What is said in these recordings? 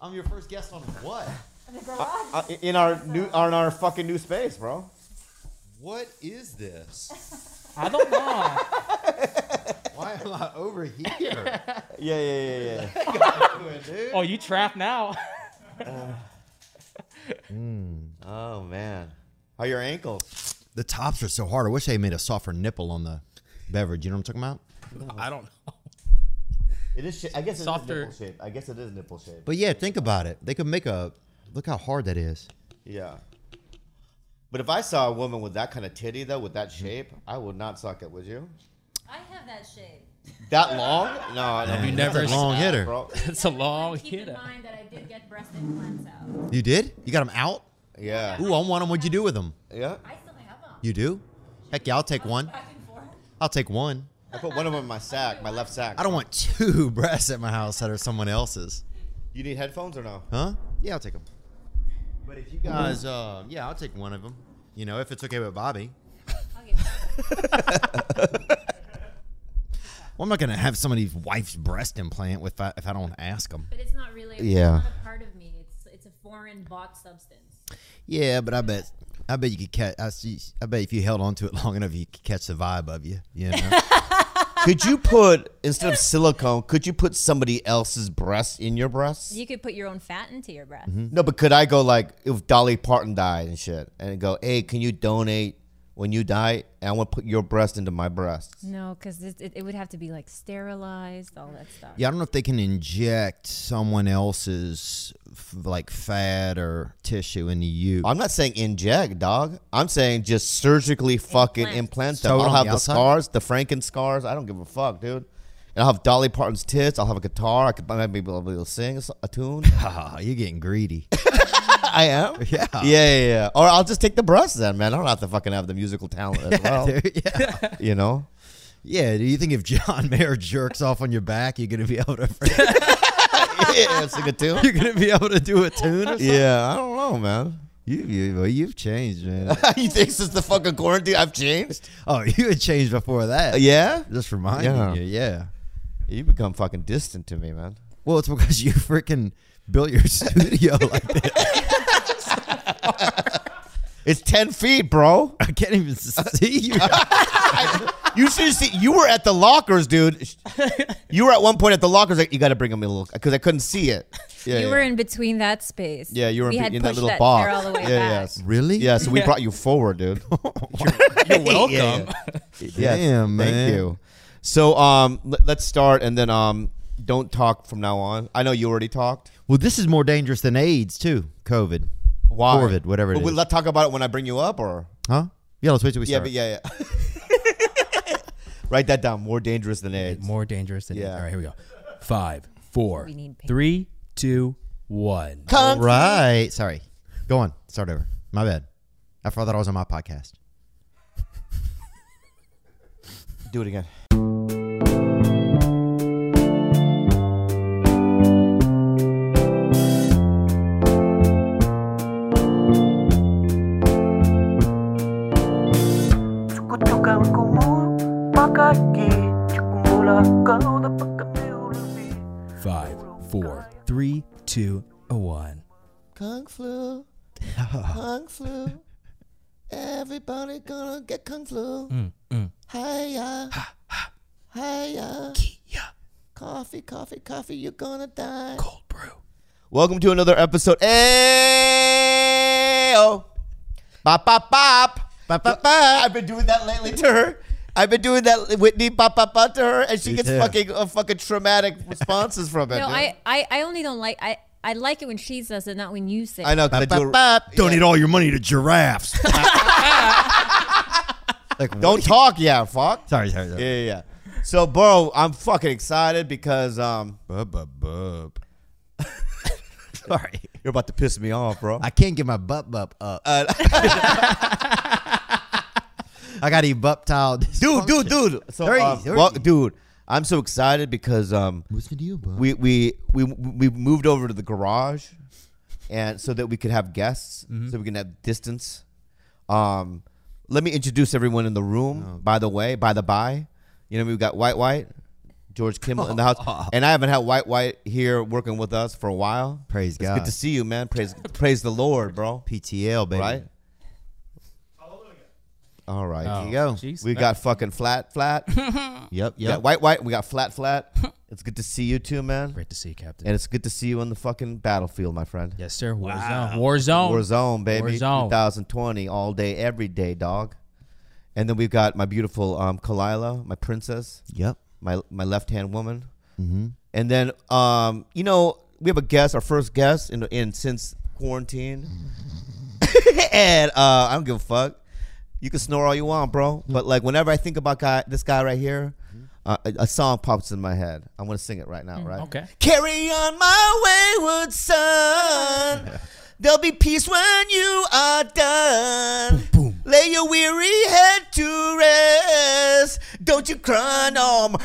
I'm your first guest on what? In our fucking new space, bro. What is this? I don't know. Why am I over here? Yeah. Oh, you trapped now. Oh man, how are your ankles? The tops are so hard. I wish they made a softer nipple on the beverage. You know what I'm talking about? I don't know. It is. I guess it's Softer. nipple shape. I guess it is nipple shape. But yeah, think about it. They could make a. Look how hard that is. Yeah. But if I saw a woman with that kind of titty though, with that shape, I would not suck it. Would you? I have that shape. That long? No, You never That's a long hitter. bro. It's a long Keep in hitter. mind that I did get breast implants out. You did? You got them out? Yeah. Ooh, I want them. What'd you do with them? Yeah. I still have them. You do? Heck yeah, I'll take one. Back and forth. I'll take one. I put one of them in my sack, my left sack. I don't want two breasts at my house that are someone else's. You need headphones or no? Huh? Yeah, I'll take them. But if you guys, yeah, I'll take one of them. You know, if it's okay with Bobby. I'll give it. Well, I'm not gonna have somebody's wife's breast implant if I don't ask them. But it's not really. Yeah. It's not a part of me. It's a foreign bought substance. Yeah, but I bet you could catch. I bet if you held on to it long enough, you could catch the vibe of you. You know. Could you put, instead of silicone, could you put somebody else's breast in your breasts? You could put your own fat into your breast. No, but could I go like, if Dolly Parton died and shit, and go, hey, can you donate when you die? And I want to put your breast into my breasts. No, because it would have to be like sterilized, all that stuff. Yeah, I don't know if they can inject someone else's like fat or tissue into you. I'm not saying inject, dog. I'm saying just surgically fucking implant them. Sew it I'll on have the the outside? scars, the Franken scars. I don't give a fuck, dude. And I'll have Dolly Parton's tits. I'll have a guitar. I might be able to sing a tune. Ah, you're getting greedy. I am? Yeah. Or I'll just take the breasts then, man. I don't have to fucking have the musical talent as well. Yeah. You know? Yeah, do you think if John Mayer jerks off on your back, you're gonna be able to? Yeah, sing a tune. You're gonna be able to do a tune? Or something? Yeah, I don't know, man. You've changed, man. You think since the fucking quarantine I've changed? Oh, you had changed before that. Yeah? Just reminding Yeah. you. Yeah. You become fucking distant to me, man. Well, it's because you freaking built your studio like that. It's 10 feet, bro. I can't even see you. You should see. You were at the lockers, dude. You were at one point at the lockers. Like, you got to bring them a little, because I couldn't see it. Yeah, You were in between that space. Yeah, you were we had in that pushed little that box. chair all the way yeah, back. Really? Yeah, so we brought you forward, dude. You're welcome. Yes, Damn, man. Thank you. So let's start, and then don't talk from now on. I know you already talked. Well, this is more dangerous than AIDS too. COVID. Why? Corvid, whatever it But is. let's talk about it when I bring you up, or Huh? Yeah, let's wait till we yeah, start. but yeah. Write that down. More dangerous than AIDS. More dangerous than Yeah. All right, here we go. 5, 4, We need pain. 3, 2, 1. All right. Sorry. Go on. Start over. My bad. I thought I was on my podcast. Do it again. Five, 4, 3, 2, 1. Kung flu. Kung flu. Everybody gonna get kung flu. Hiya. Hiya. Coffee, coffee, coffee, you're gonna die. Cold brew. Welcome to another episode. Ayo. Bop, bop, bop. Bop, bop, bop. I've been doing that lately to her. I've been doing that Whitney bop, bop, bop to her, and she Me gets too. fucking traumatic responses from it. No, dude. I only don't like I like it when she says it, not when you say I know. 'cause I Bop, do bop, it- bop. Donate all your money to giraffes. Like, Don't talk, yeah, fuck. Sorry. Yeah. So, bro, I'm fucking excited because Bub, bub, bub. Sorry. you're about to piss me off, bro. I can't get my butt up. I got ebuctile. Dude. So, well, dude, I'm so excited because What's the deal, bub? we moved over to the garage, and so that we could have guests, so we can have distance. Let me introduce everyone in the room. By the way, by. You know, we've got White, George Kimmel in the house. And I haven't had White here working with us for a while. Praise It's God. good to see you, man. Praise the Lord, bro. PTL, baby. Right? All right. Oh, There you go. jeez. We got fucking flat. Yep. We got white. We got flat. It's good to see you too, man. Great to see you, Captain. And it's good to see you on the fucking battlefield, my friend. Yes, sir. Warzone. Warzone, baby. Warzone. 2020, all day, every day, dog. And then we've got my beautiful Kalila, my princess, Yep. my left-hand woman. Mm-hmm. And then, we have a guest, our first guest in since quarantine. And I don't give a fuck. You can snore all you want, bro. But like whenever I think about this guy right here, a song pops in my head. I'm gonna sing it right now, right? Okay. Carry on my wayward son. There'll be peace when you are done. Lay your weary head to rest. Don't you cry no more.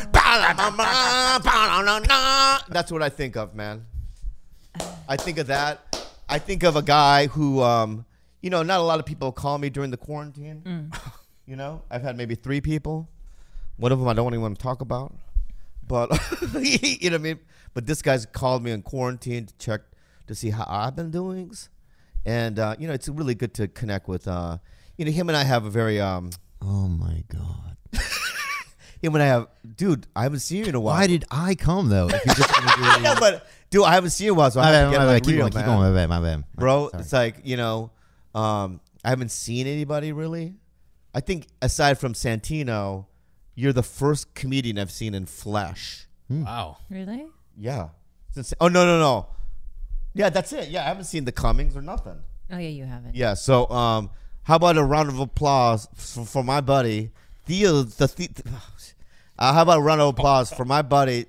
That's what I think of, man. I think of that. I think of a guy who, not a lot of people call me during the quarantine. I've had maybe 3 people. One of them I don't even want to talk about. But, you know what I mean? But this guy's called me in quarantine to check to see how I've been doing. And, it's really good to connect with, him and I have a very, Oh my God. him and I have, dude, I haven't seen you in a while. Why did I come though? If you're just gonna do I know, but, dude, I haven't seen you in a while, so I have to get like keep real, going, keep man. going. My bad. Bro, Sorry. it's like, I haven't seen anybody really. I think aside from Santino, you're the first comedian I've seen in flesh. Wow. Really? Yeah. Oh, no. Yeah, that's it. Yeah, I haven't seen the Cummings or nothing. Oh yeah, you haven't. Yeah, so how about a round of applause for my buddy Theo? How about a round of applause for my buddy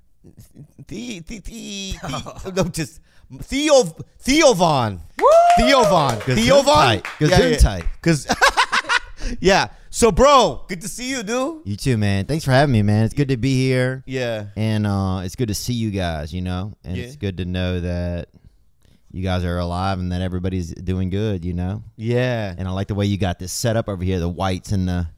Theo Von. Theo Von. Theo Von. Gesundheit. Because yeah. So, bro, good to see you, dude. You too, man. Thanks for having me, man. It's good to be here. Yeah. And it's good to see you guys, and Yeah. it's good to know that you guys are alive and that everybody's doing good, Yeah. And I like the way you got this set up over here, the whites and the,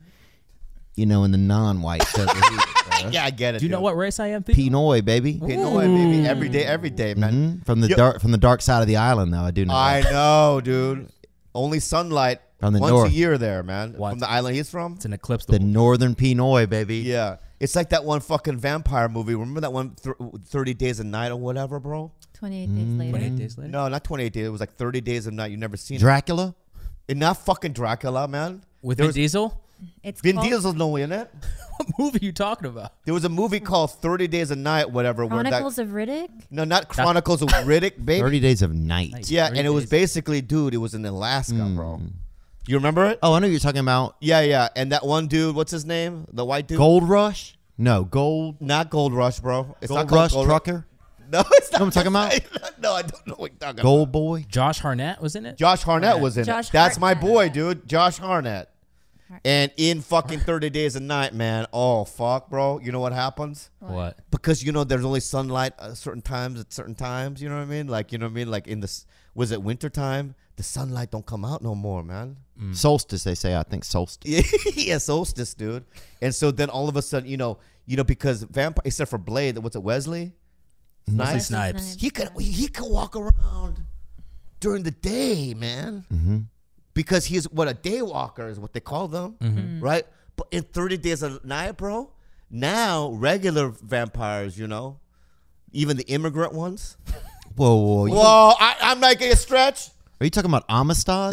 and the non-whites over here. Bro. Yeah, I get it. Do you know dude. what race I am, Theo? Pinoy, baby. Pinoy, baby. Every day, man. Mhm. From the dark side of the island, though. I do know. I that. know, dude. Only sunlight From the once north. a year there, man. What? From the island he's from. It's an eclipse. The northern Pinoy, baby. Yeah. It's like that one fucking vampire movie. Remember that one 30 Days a Night or whatever, bro? 28 days later. 28 days later. No, not 28 days. It was like 30 Days a Night. You never seen Dracula. it. Not fucking Dracula, man. With There Vin was- Diesel? It's Vin called Diesel's no in it. What movie are you talking about? There was a movie called 30 Days a Night, whatever. where Chronicles of Riddick. no, not Chronicles of Riddick, baby. 30 Days of Night. Night. Yeah, 30 and it was days. basically, dude, it was in Alaska, bro. You remember it? Oh, I know what you're talking about. Yeah. And that one dude, what's his name? The white dude? Gold Rush? No, Gold Not Gold Rush, bro. It's Gold not called Rush Gold Trucker? No, it's not. Know what I'm talking about? No, I don't know what you're talking Gold about. Boy? Josh Harnett was in it? Josh Harnett was in Josh it. That's my Hartnett. boy, dude. Josh Harnett. And in fucking 30 Days a Night, man. Oh, fuck, bro. You know what happens? What? Because, there's only sunlight at certain times, you know what I mean? Like, like in the, was it winter time? The sunlight don't come out no more, man. Solstice, they say. I think solstice. Yeah, solstice, dude. And so then all of a sudden, because vampire, except for Blade, what's it, Wesley Wesley Snipes? Snipes. He could walk around during the day, man. Mm-hmm. Because he's a day walker is what they call them, right? But in 30 Days a Night, bro, now regular vampires, even the immigrant ones. Whoa. Whoa, I'm making a stretch. Are you talking about Amistad?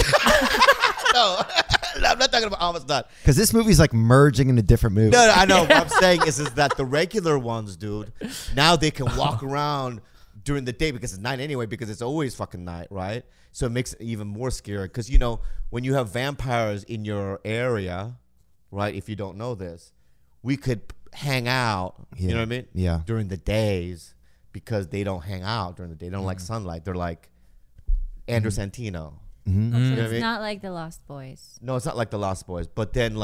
No, I'm not talking about Amistad. Because this movie's like merging into different movies. No, I know. What I'm saying is that the regular ones, dude, now they can walk around during the day because it's night anyway, because it's always fucking night, right? So it makes it even more scary. Because, when you have vampires in your area, right, if you don't know this, we could hang out, you know what I mean? Yeah. During the days because they don't hang out during the day. They don't like sunlight. They're like Andrew Santino. So You know what I it's mean? not like the Lost Boys. No, it's not like the Lost Boys. But then,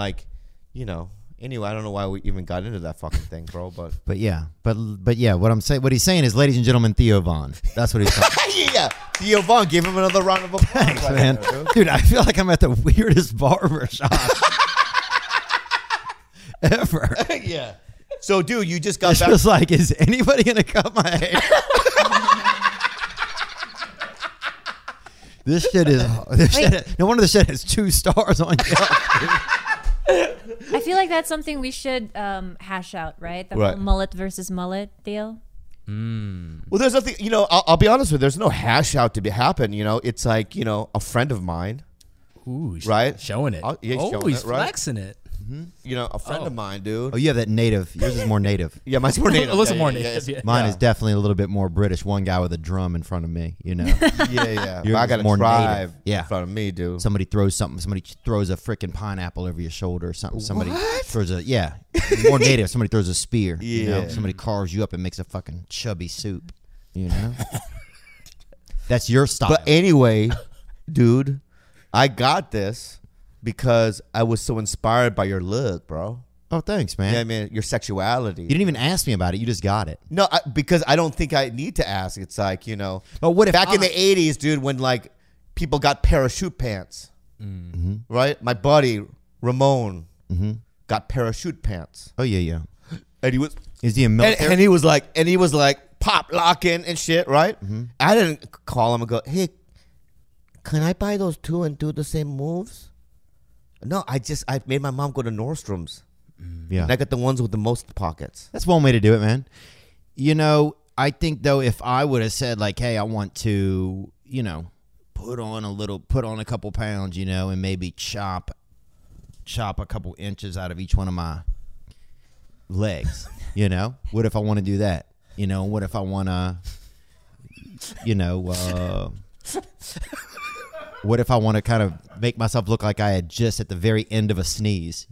anyway, I don't know why we even got into that fucking thing, bro. But But yeah, what he's saying is, ladies and gentlemen, Theo Von. That's what he's talking. yeah, Theo Von, give him another round of applause. Thanks, right man. there, dude. Dude, I feel like I'm at the weirdest barber shop ever. Yeah. So, dude, you just got It's back. just like, is anybody gonna cut my hair? This shit is. No wonder the shit has 2 stars on Yelp. I feel like that's something we should hash out, right? The Right. whole mullet versus mullet deal. Well, there's nothing, I'll be honest with you. There's no hash out to happen. It's like, a friend of mine, Ooh, Right? Showing it. He's oh, showing he's it, right? flexing it. a friend of mine, dude. Oh, you have that native. Yours is more native. Yeah, mine's more native. A little more Yeah, native. Yeah. Mine is definitely a little bit more British. One guy with a drum in front of me, Yeah. Yours I is got a more tribe native. Yeah. in front of me, dude. Somebody throws something. Somebody throws a freaking pineapple over your shoulder or something. Somebody throws more native. Somebody throws a spear. Yeah. Somebody carves you up and makes a fucking chubby soup. That's your style. But anyway, dude, I got this because I was so inspired by your look, bro. Oh, thanks, man. Yeah, I mean, your sexuality. You didn't even ask me about it. You just got it. No, because I don't think I need to ask. It's like, But what if back in I- the 80s, dude, when like people got parachute pants, right? My buddy, Ramon, got parachute pants. Oh, yeah. And he was Is he a military? and he was like pop locking and shit, right? I didn't call him and go, hey, can I buy those 2 and do the same moves? No, I made my mom go to Nordstrom's. Yeah. And I got the ones with the most pockets. That's one way to do it, man. I think though, if I would have said like, "Hey, I want to, put on a couple pounds, and maybe chop a couple inches out of each one of my legs, What if I want to do that? What if I want to, what if I want to kind of make myself look like I had just at the very end of a sneeze,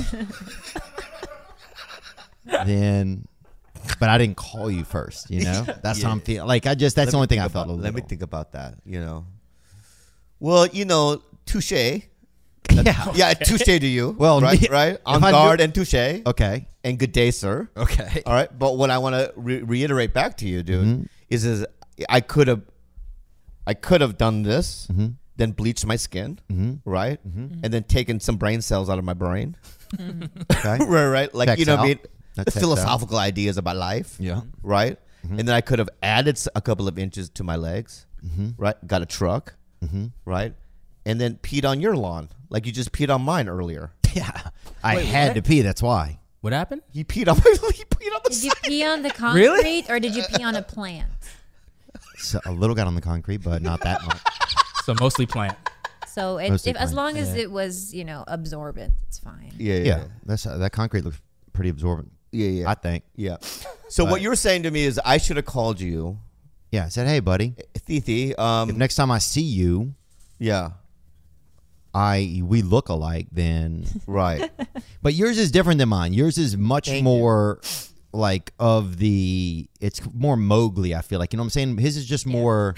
Then, but I didn't call you first, That's how I'm feeling. Like, that's the only thing I felt a little. Let me think about that, Well, touche. Yeah. Yeah, touche to you. Well, right, me- right. if On I guard knew- and touche. Okay. And good day, sir. Okay. All right. But what I want to reiterate back to you, dude, is I could have done this, then bleached my skin, right, and then taken some brain cells out of my brain, Okay. right. Like Checks what I out. mean, That the checks philosophical ideas about life, Yeah. right, and then I could have added a couple of inches to my legs, right. Got a truck, right, and then peed on your lawn like you just peed on mine earlier. Yeah. I Wait, had what? to pee. That's why. What happened? He peed on the Did you side. pee on the concrete Really? or did you pee on a plant? So a little got on the concrete, but not that much. So mostly plant. So Mostly as plant. long as Yeah. it was, absorbent, it's fine. Yeah. That concrete looks pretty absorbent. Yeah. I think. Yeah. So what you're saying to me is I should have called you, Yeah. I said, hey, buddy, Thithi. if next time I see you, Yeah. we look alike, then. Right. But yours is different than mine. Yours is much Thank more like it's more Mowgli, I feel like. You know what I'm saying? His is just more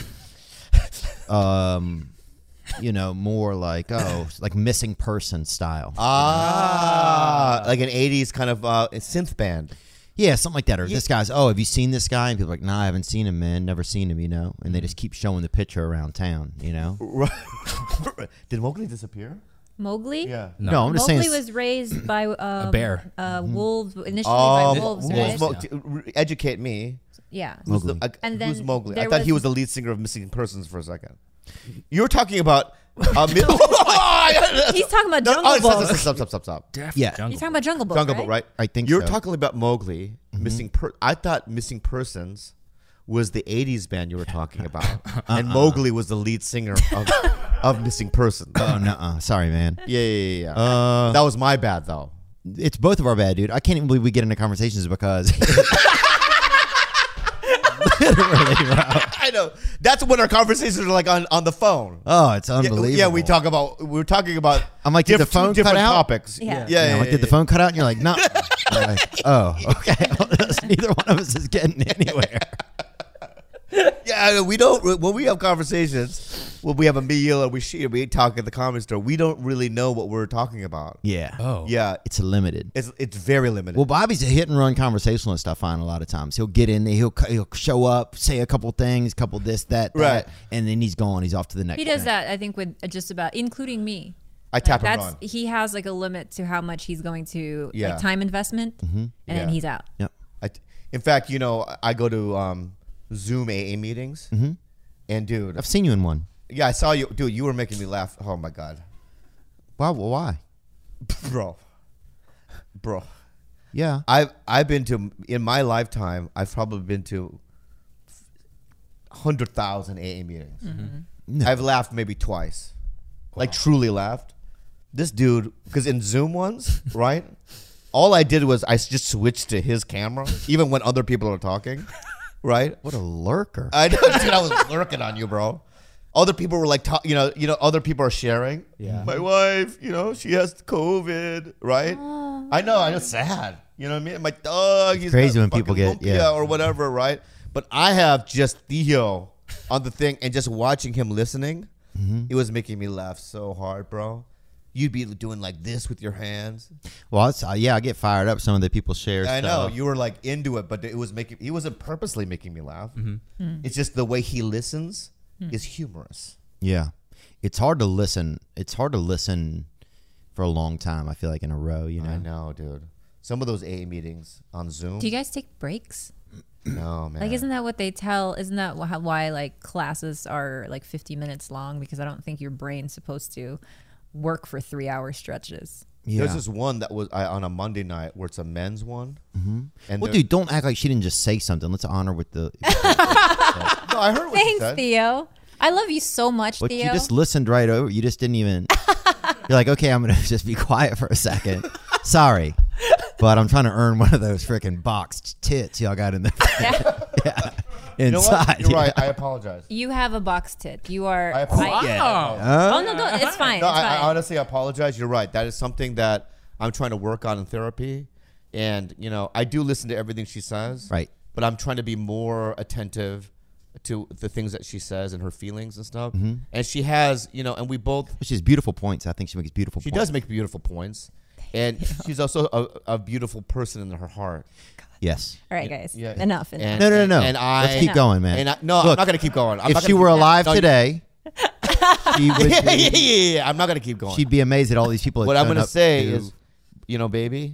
more like missing person style. Like an 80s kind of synth band. Yeah, something like that. Or this guy's, have you seen this guy? And people are like, nah, I haven't seen him, man. Never seen him, And they just keep showing the picture around town, Did Mowgli disappear? Mowgli? Yeah. No, I'm just Mowgli saying. was raised by A bear. wolves, initially by wolves, right? Educate me. Yeah. Who's, Mowgli. And who's then Mowgli? I there thought he was- was the lead singer of Missing Persons for a second. You were talking about... He's talking about Jungle Book. Stop. Yeah. Jungle You're talking about Jungle Book, Jungle Book, right? I think You're so. talking about Mowgli. I thought Missing Persons was the 80s band you were talking about. And Mowgli was the lead singer of Missing Persons. Oh, nuh-uh. Sorry, man. Yeah. Uh, That was my bad, though. It's both of our bad, dude. I can't even believe we get into conversations because... Literally, bro. I know. That's when our conversations are like on the phone. Oh, it's unbelievable. Yeah, we were talking about I'm like, did the phone different cut out? topics. Yeah. Yeah. Like, did the phone cut out? And you're like, no. I'm like, oh, okay. Neither one of us is getting anywhere. Yeah, we don't. When we have conversations, when we have a meal or we talk at the comedy store, we don't really know what we're talking about. Yeah. Oh. Yeah, It's limited. it's very limited. Well, Bobby's a hit and run conversationalist, I find a lot of times. He'll get in there, he'll show up, say a couple things, couple this, that, Right. and then he's gone. He's off to the next He does thing. that, I think, with just about, including me. I tap and That's run. he has like a limit to how much he's going to Yeah. like time investment, and then Yeah. he's out. Yep. In fact, you know, I go to Zoom AA meetings, and dude, I've seen you in one. yeah, I saw you, dude. You were making me laugh. Oh my god, Why? bro. Yeah. I've been to in my lifetime. I've probably been to 100,000 AA meetings. No. I've laughed maybe twice, like truly laughed. This dude, because in Zoom ones, right? All I did was I just switched to his camera, even when other people are talking, right? What a lurker. I know, dude, I was lurking on you, bro. Other people were like, other people are sharing. Yeah. My wife, she has COVID, right? I know, it's sad. You know what I mean? My dog, he's crazy got when people fucking get- yeah. lumpia or whatever, right? But I have just Theo on the thing and just watching him listening. It was making me laugh so hard, bro. You'd be doing like this with your hands. Well, I get fired up. Some of the people share I know stuff. you were like into it, but he wasn't purposely making me laugh. It's just the way he listens is humorous. Yeah. It's hard to listen. It's hard to listen for a long time, I feel like, in a row, you know? I know, dude. Some of those AA meetings on Zoom. Do you guys take breaks? No, man. Like, isn't that what they tell? Isn't that why like classes are like 50 minutes long? Because I don't think your brain's supposed to work for 3-hour stretches. Yeah. There's this one that was on a Monday night where it's a men's one. Mm-hmm. And Well, they're- dude, don't act like she didn't just say something. Let's honor with the. no, I heard what you Thanks, said. Theo. I love you so much, But Theo. you just listened right over. You just didn't even. You're like, okay, I'm gonna just be quiet for a second. Sorry, but I'm trying to earn one of those freaking boxed tits y'all got in there. Yeah. You know Inside. what? You're yeah. right. I apologize. You have a box tit. You are. I apologize. Wow. Oh no, it's fine. No, it's fine. I honestly apologize. You're right. That is something that I'm trying to work on in therapy. And, I do listen to everything she says. Right. But I'm trying to be more attentive to the things that she says and her feelings and stuff. And she has, and we both, She has beautiful points. I think she makes beautiful she points. does make beautiful points. And she's also a beautiful person in her heart. Yes. All right, guys. Yeah. Enough. And- No. And I, Let's keep going, man. And I'm not Look, going to keep going. I'm if not she gonna were keep- alive No, today, she would yeah, be, I'm not going to keep going. she'd be amazed at all these people. that What I'm showed gonna up say to- is, baby,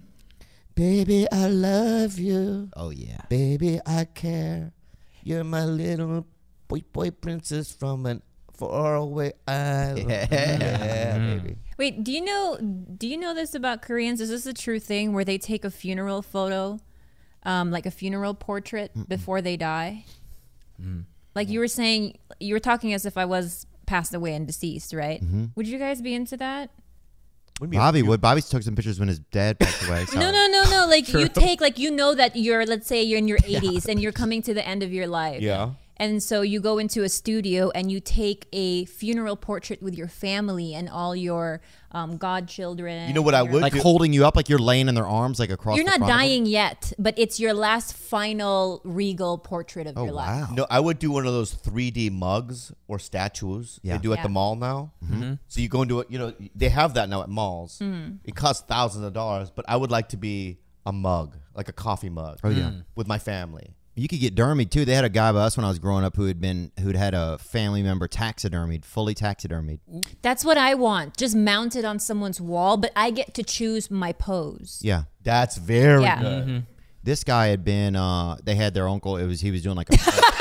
baby, I love you. oh yeah. Baby, I care. You're my little boy princess from an faraway island. Yeah, baby. Wait, do you know this about Koreans? Is this a true thing where they take a funeral photo, like a funeral portrait before they die? Like you were saying, you were talking as if I was passed away and deceased, right? Would you guys be into that? Bobby would. Bobby took some pictures when his dad passed away. So. No. Like you take, like that you're, let's say you're in your 80s and you're coming to the end of your life. Yeah. And so you go into a studio and you take a funeral portrait with your family and all your godchildren. You know what I your- would Like do? holding you up, like you're laying in their arms, like across. You're the not front of them? dying yet, but it's your last final regal portrait of Oh your life. wow. No, I would do one of those 3D mugs or statues Yeah. they do at the Yeah. mall now. So you go into it, they have that now at malls. It costs thousands of dollars, but I would like to be a mug, like a coffee mug. Oh yeah. With my family. You could get dermied too. They had a guy by us when I was growing up who'd had a family member taxidermied, fully taxidermied. That's what I want. Just mounted on someone's wall, but I get to choose my pose. Yeah. That's very Yeah. good. This guy had been. They had their uncle. He was doing like a.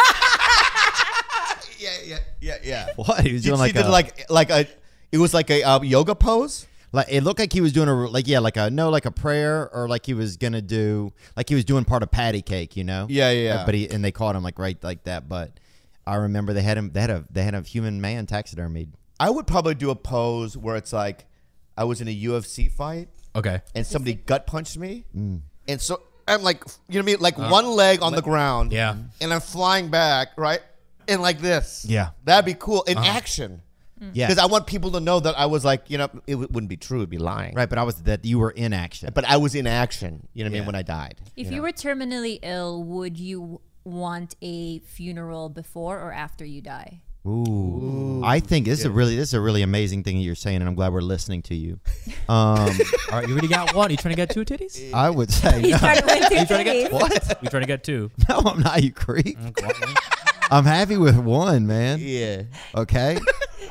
Yeah. What? He was doing She did it was like a yoga pose. Like it looked like he was doing like a prayer, or like he was gonna do, like he was doing part of patty cake, Yeah. But they caught him like right like that. But I remember they had a human man taxidermied. I would probably do a pose where it's like I was in a UFC fight Okay. and somebody gut punched me, and so I'm like, you know what I mean, like one leg on the ground, Yeah. and I'm flying back, right, and like this, Yeah. that'd be cool in action, Yeah, because I want people to know that I was like, it wouldn't be true, it'd be lying, right. But that you were in action. But I was in action, you know what I Yeah. mean, when I died. If you were terminally ill, would you want a funeral before or after you die? Ooh. I think this is a really amazing thing that you're saying, and I'm glad we're listening to you. All right, you already got one. You trying to get two titties? I would say He's no. trying to win two You trying to get titties. What? You trying to get two? No, I'm not. You creep. Okay. I'm happy with one, man. Yeah. Okay.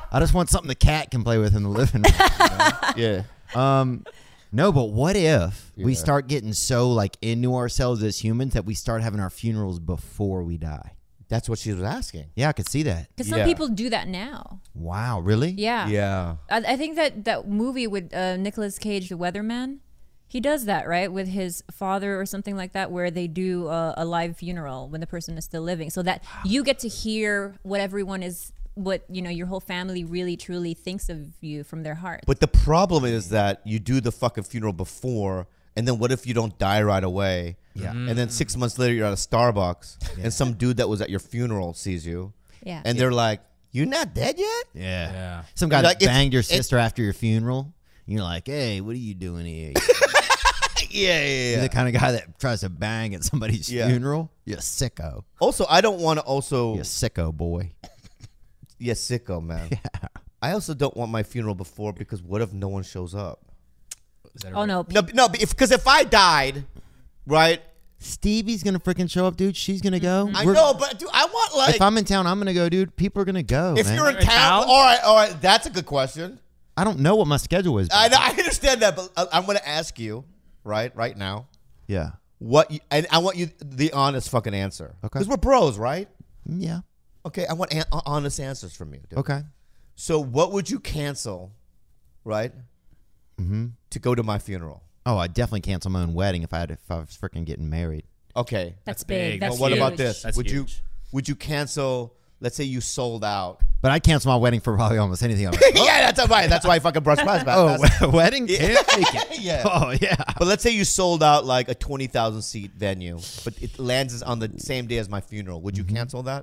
I just want something the cat can play with in the living room. Yeah. No, but what if we Yeah. start getting so like into ourselves as humans that we start having our funerals before we die? That's what she was asking. Yeah, I could see that. Because some Yeah. people do that now. Wow, really? Yeah. Yeah. I think that movie with Nicolas Cage, The Weatherman, he does that, right? With his father or something like that, where they do a live funeral when the person is still living. So that you get to hear what everyone is, what, you know, your whole family really, truly thinks of you from their heart. But the problem is that you do the fucking funeral before, and then what if you don't die right away? Yeah. And then 6 months later, you're at a Starbucks, and some dude that was at your funeral sees you, Yeah. and they're like, "You're not dead yet?" Yeah. Yeah. Some guy Like, that banged your it's- sister after your funeral. And you're like, hey, what are you doing here? Yeah. You're the kind of guy that tries to bang at somebody's Yeah. funeral. You're a sicko. Also, I don't want to also. You're a sicko, boy. Yeah, sicko, man. I also don't want my funeral before because what if no one shows up? Is that Oh, no. No, because if I died, right? Stevie's going to freaking show up, dude. She's going to go. I know, but dude, I want like If I'm in town, I'm going to go, dude. People are going to go, if man. you're in In town. town? All right, that's a good question. I don't know what my schedule is. I know, I understand that, but I'm going to ask you, right now, Yeah. and I want you the honest fucking answer. Okay. Because we're bros, right? Yeah. Okay, I want honest answers from you. Dude. Okay. So, what would you cancel, right? To go to my funeral. Oh, I'd definitely cancel my own wedding if I was freaking getting married. Okay. That's big. big. Well, That's Well, what huge. about this? That's would huge. you cancel? Let's say you sold out. But I'd cancel my wedding for probably almost anything. Yeah, that's right. That's why I fucking brushed past that. Oh, wedding? Can't make it. Yeah. Oh, yeah. But let's say you sold out like a 20,000 seat venue, but it lands on the same day as my funeral. Would you cancel that?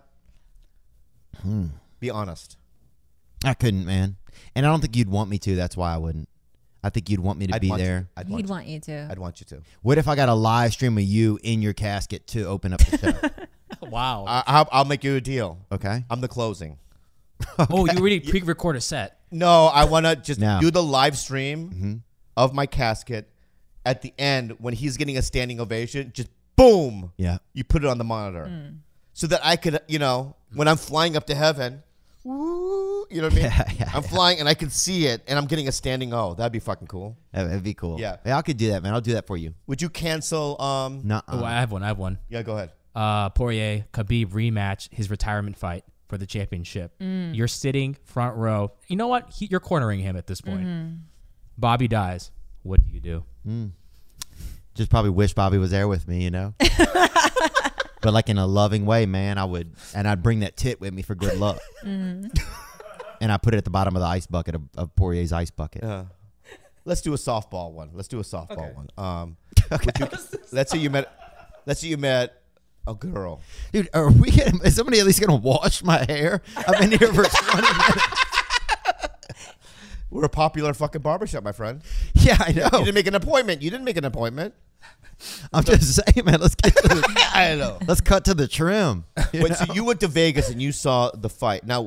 Be honest. I couldn't, man. And I don't think you'd want me to. That's why I wouldn't. I think you'd want me to be want there. I'd He'd want want you to. I'd want you to. What if I got a live stream of you in your casket to open up the show? Wow. I'll make you a deal. Okay. I'm the closing. Oh, you already pre-record a set. No, I want to just No. do the live stream of my casket. At the end, when he's getting a standing ovation, just boom. Yeah. You put it on the monitor. So that I could, when I'm flying up to heaven, woo, you know what I mean? Yeah, I'm flying and I can see it and I'm getting a standing O. That'd be fucking cool. That'd be cool. Yeah. I could do that, man. I'll do that for you. Would you cancel? No. Oh, I have one. Yeah, go ahead. Poirier, Khabib rematch, his retirement fight for the championship. You're sitting front row. You know what? You're cornering him at this point. Bobby dies. What do you do? Just probably wish Bobby was there with me, But like in a loving way, man, I would. And I'd bring that tit with me for good luck. And I put it at the bottom of the ice bucket of Poirier's ice bucket. Let's do a softball one. One. Let's say you met a girl. Dude, is somebody at least going to wash my hair? I've been here for 20 minutes. We're a popular fucking barbershop, my friend. Yeah, I know. You didn't make an appointment. I'm just saying, man, let's get to the, I know. let's cut to the trim. Wait, so you went to Vegas and you saw the fight. Now,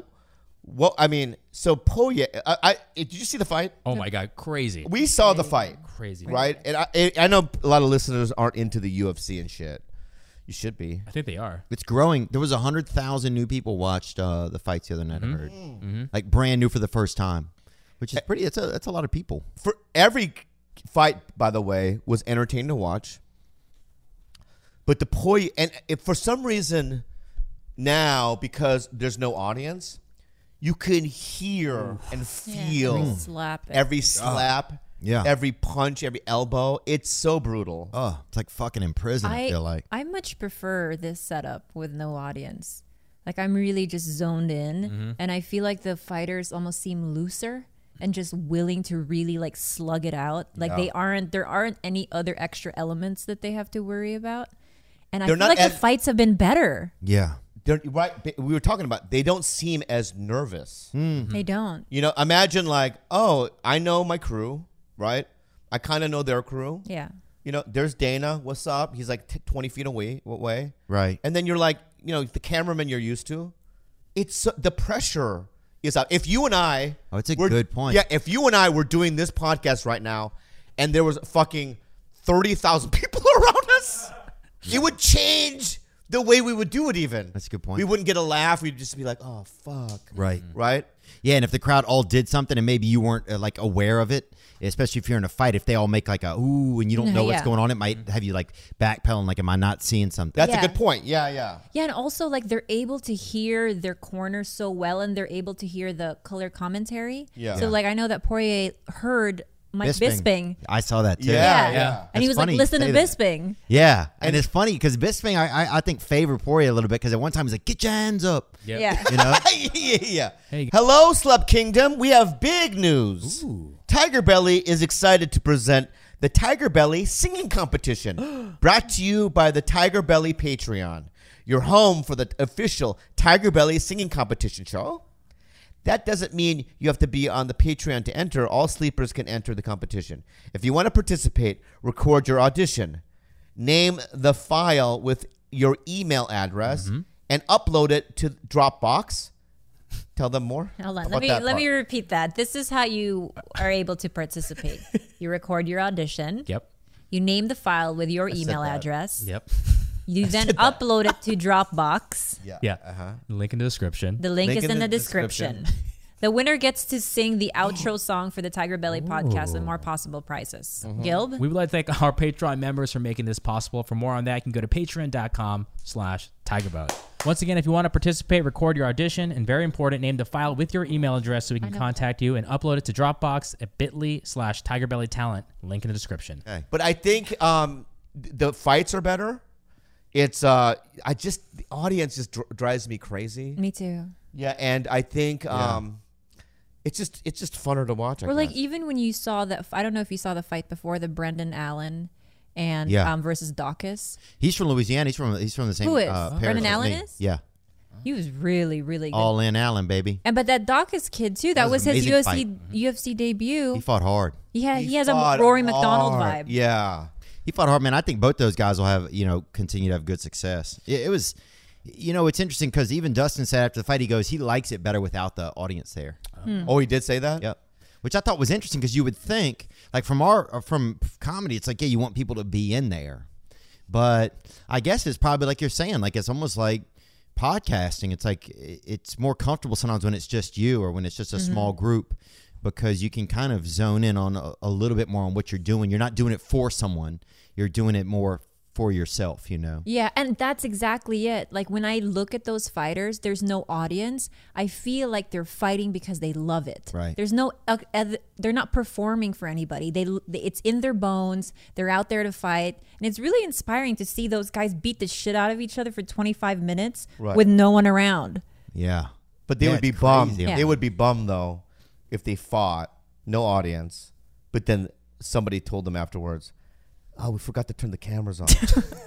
so Poirier, did you see the fight? Oh my God, crazy. We saw the fight, Crazy. right? And I know a lot of listeners aren't into the UFC and shit. You should be. I think they are. It's growing. There was 100,000 new people watched the fights the other night, I heard. Like brand new for the first time, which is pretty, that's a lot of people. For every fight, by the way, was entertaining to watch. But the Poirier, and if for some reason now, because there's no audience, you can hear and feel Every slap. every slap, Yeah. every punch, every elbow. It's so brutal. Oh, it's like fucking in prison, I feel like. I much prefer this setup with no audience. Like I'm really just zoned in, and I feel like the fighters almost seem looser and just willing to really like slug it out. Like there aren't any other extra elements that they have to worry about. And I They're feel not like the fights have been better. Yeah. They're, right, we were talking about, they don't seem as nervous. They don't. Imagine like, oh, I know my crew, right? I kind of know their crew. Yeah. There's Dana. What's up? He's like 20 feet away. Right. And then you're like, the cameraman you're used to. It's the pressure is out. If you and I, Oh, it's a good point. Yeah, if you and I were doing this podcast right now, and there was fucking 30,000 people around us, it would change the way we would do it even. That's a good point. We wouldn't get a laugh. We'd just be like, oh, fuck. Right. Right? Yeah, and if the crowd all did something and maybe you weren't like aware of it, especially if you're in a fight, if they all make like a ooh and you don't know what's Yeah. going on, it might have you like backpedaling like, am I not seeing something? That's Yeah. a good point. Yeah, yeah. Yeah, and also like they're able to hear their corner so well, and they're able to hear the color commentary. Yeah. So like I know that Poirier heard Mike Bisping. I saw that too. Yeah. And he That's was like, funny you listen to say that. Bisping. Yeah, and it's funny because Bisping, I think favored Poirier a little bit because at one time he's like, get your hands up. Yep. Yeah. You know? yeah. Hey. Hello, Slub Kingdom. We have big news. Tiger Belly is excited to present the Tiger Belly Singing Competition, brought to you by the Tiger Belly Patreon, your home for the official Tiger Belly Singing Competition show. That doesn't mean you have to be on the Patreon to enter. All sleepers can enter the competition. If you want to participate, record your audition. Name the file with your email address and upload it to Dropbox. Tell them more. Hold on. about Let that me part. repeat that. This is how you are able to participate. You record your audition. Yep. You name the file with your email that. address. Yep. You then upload it to Dropbox. Yeah. Link in the description. The link Link is in in the the description. The winner gets to sing the outro song for the Tiger Belly podcast with more possible prizes. Gilb? We would like to thank our Patreon members for making this possible. For more on that, you can go to patreon.com/tigerboat. Once again, if you want to participate, record your audition, and very important, name the file with your email address so we can contact you and upload it to Dropbox at bit.ly/tigerbellytalent. Link in the description. Okay. But I think the fights are better. It's the audience just drives me crazy. Me too. Yeah, and I think it's just funner to watch. I Or like guess. even when you saw that, I don't know if you saw the fight before, the Brendan Allen and Yeah. versus Dawkins. He's from Louisiana. He's from the same. Who is? parish Brendan as Allen me. is? Yeah, He was really, really good. all in Allen, baby. And but that Dawkins kid too, that was was an his amazing UFC debut. He fought hard. He has a fought Rory McDonald hard. vibe. Yeah. He fought hard, man. I think both those guys will have, continue to have good success. It was, it's interesting because even Dustin said after the fight, he goes, he likes it better without the audience there. Oh, he did say that? Yep. Which I thought was interesting because you would think, like from comedy, it's like, yeah, you want people to be in there. But I guess it's probably like you're saying, like it's almost like podcasting. It's like it's more comfortable sometimes when it's just you or when it's just a small group because you can kind of zone in on a little bit more on what you're doing. You're not doing it for someone. You're doing it more for yourself, Yeah, and that's exactly it. Like when I look at those fighters, there's no audience. I feel like they're fighting because they love it. Right. There's no, they're not performing for anybody. It's in their bones. They're out there to fight, and it's really inspiring to see those guys beat the shit out of each other for 25 minutes Right. with no one around. Yeah. But they Yeah, would be it's bummed. crazy. They would be bummed, though, if they fought, no audience, but then somebody told them afterwards, oh, we forgot to turn the cameras on.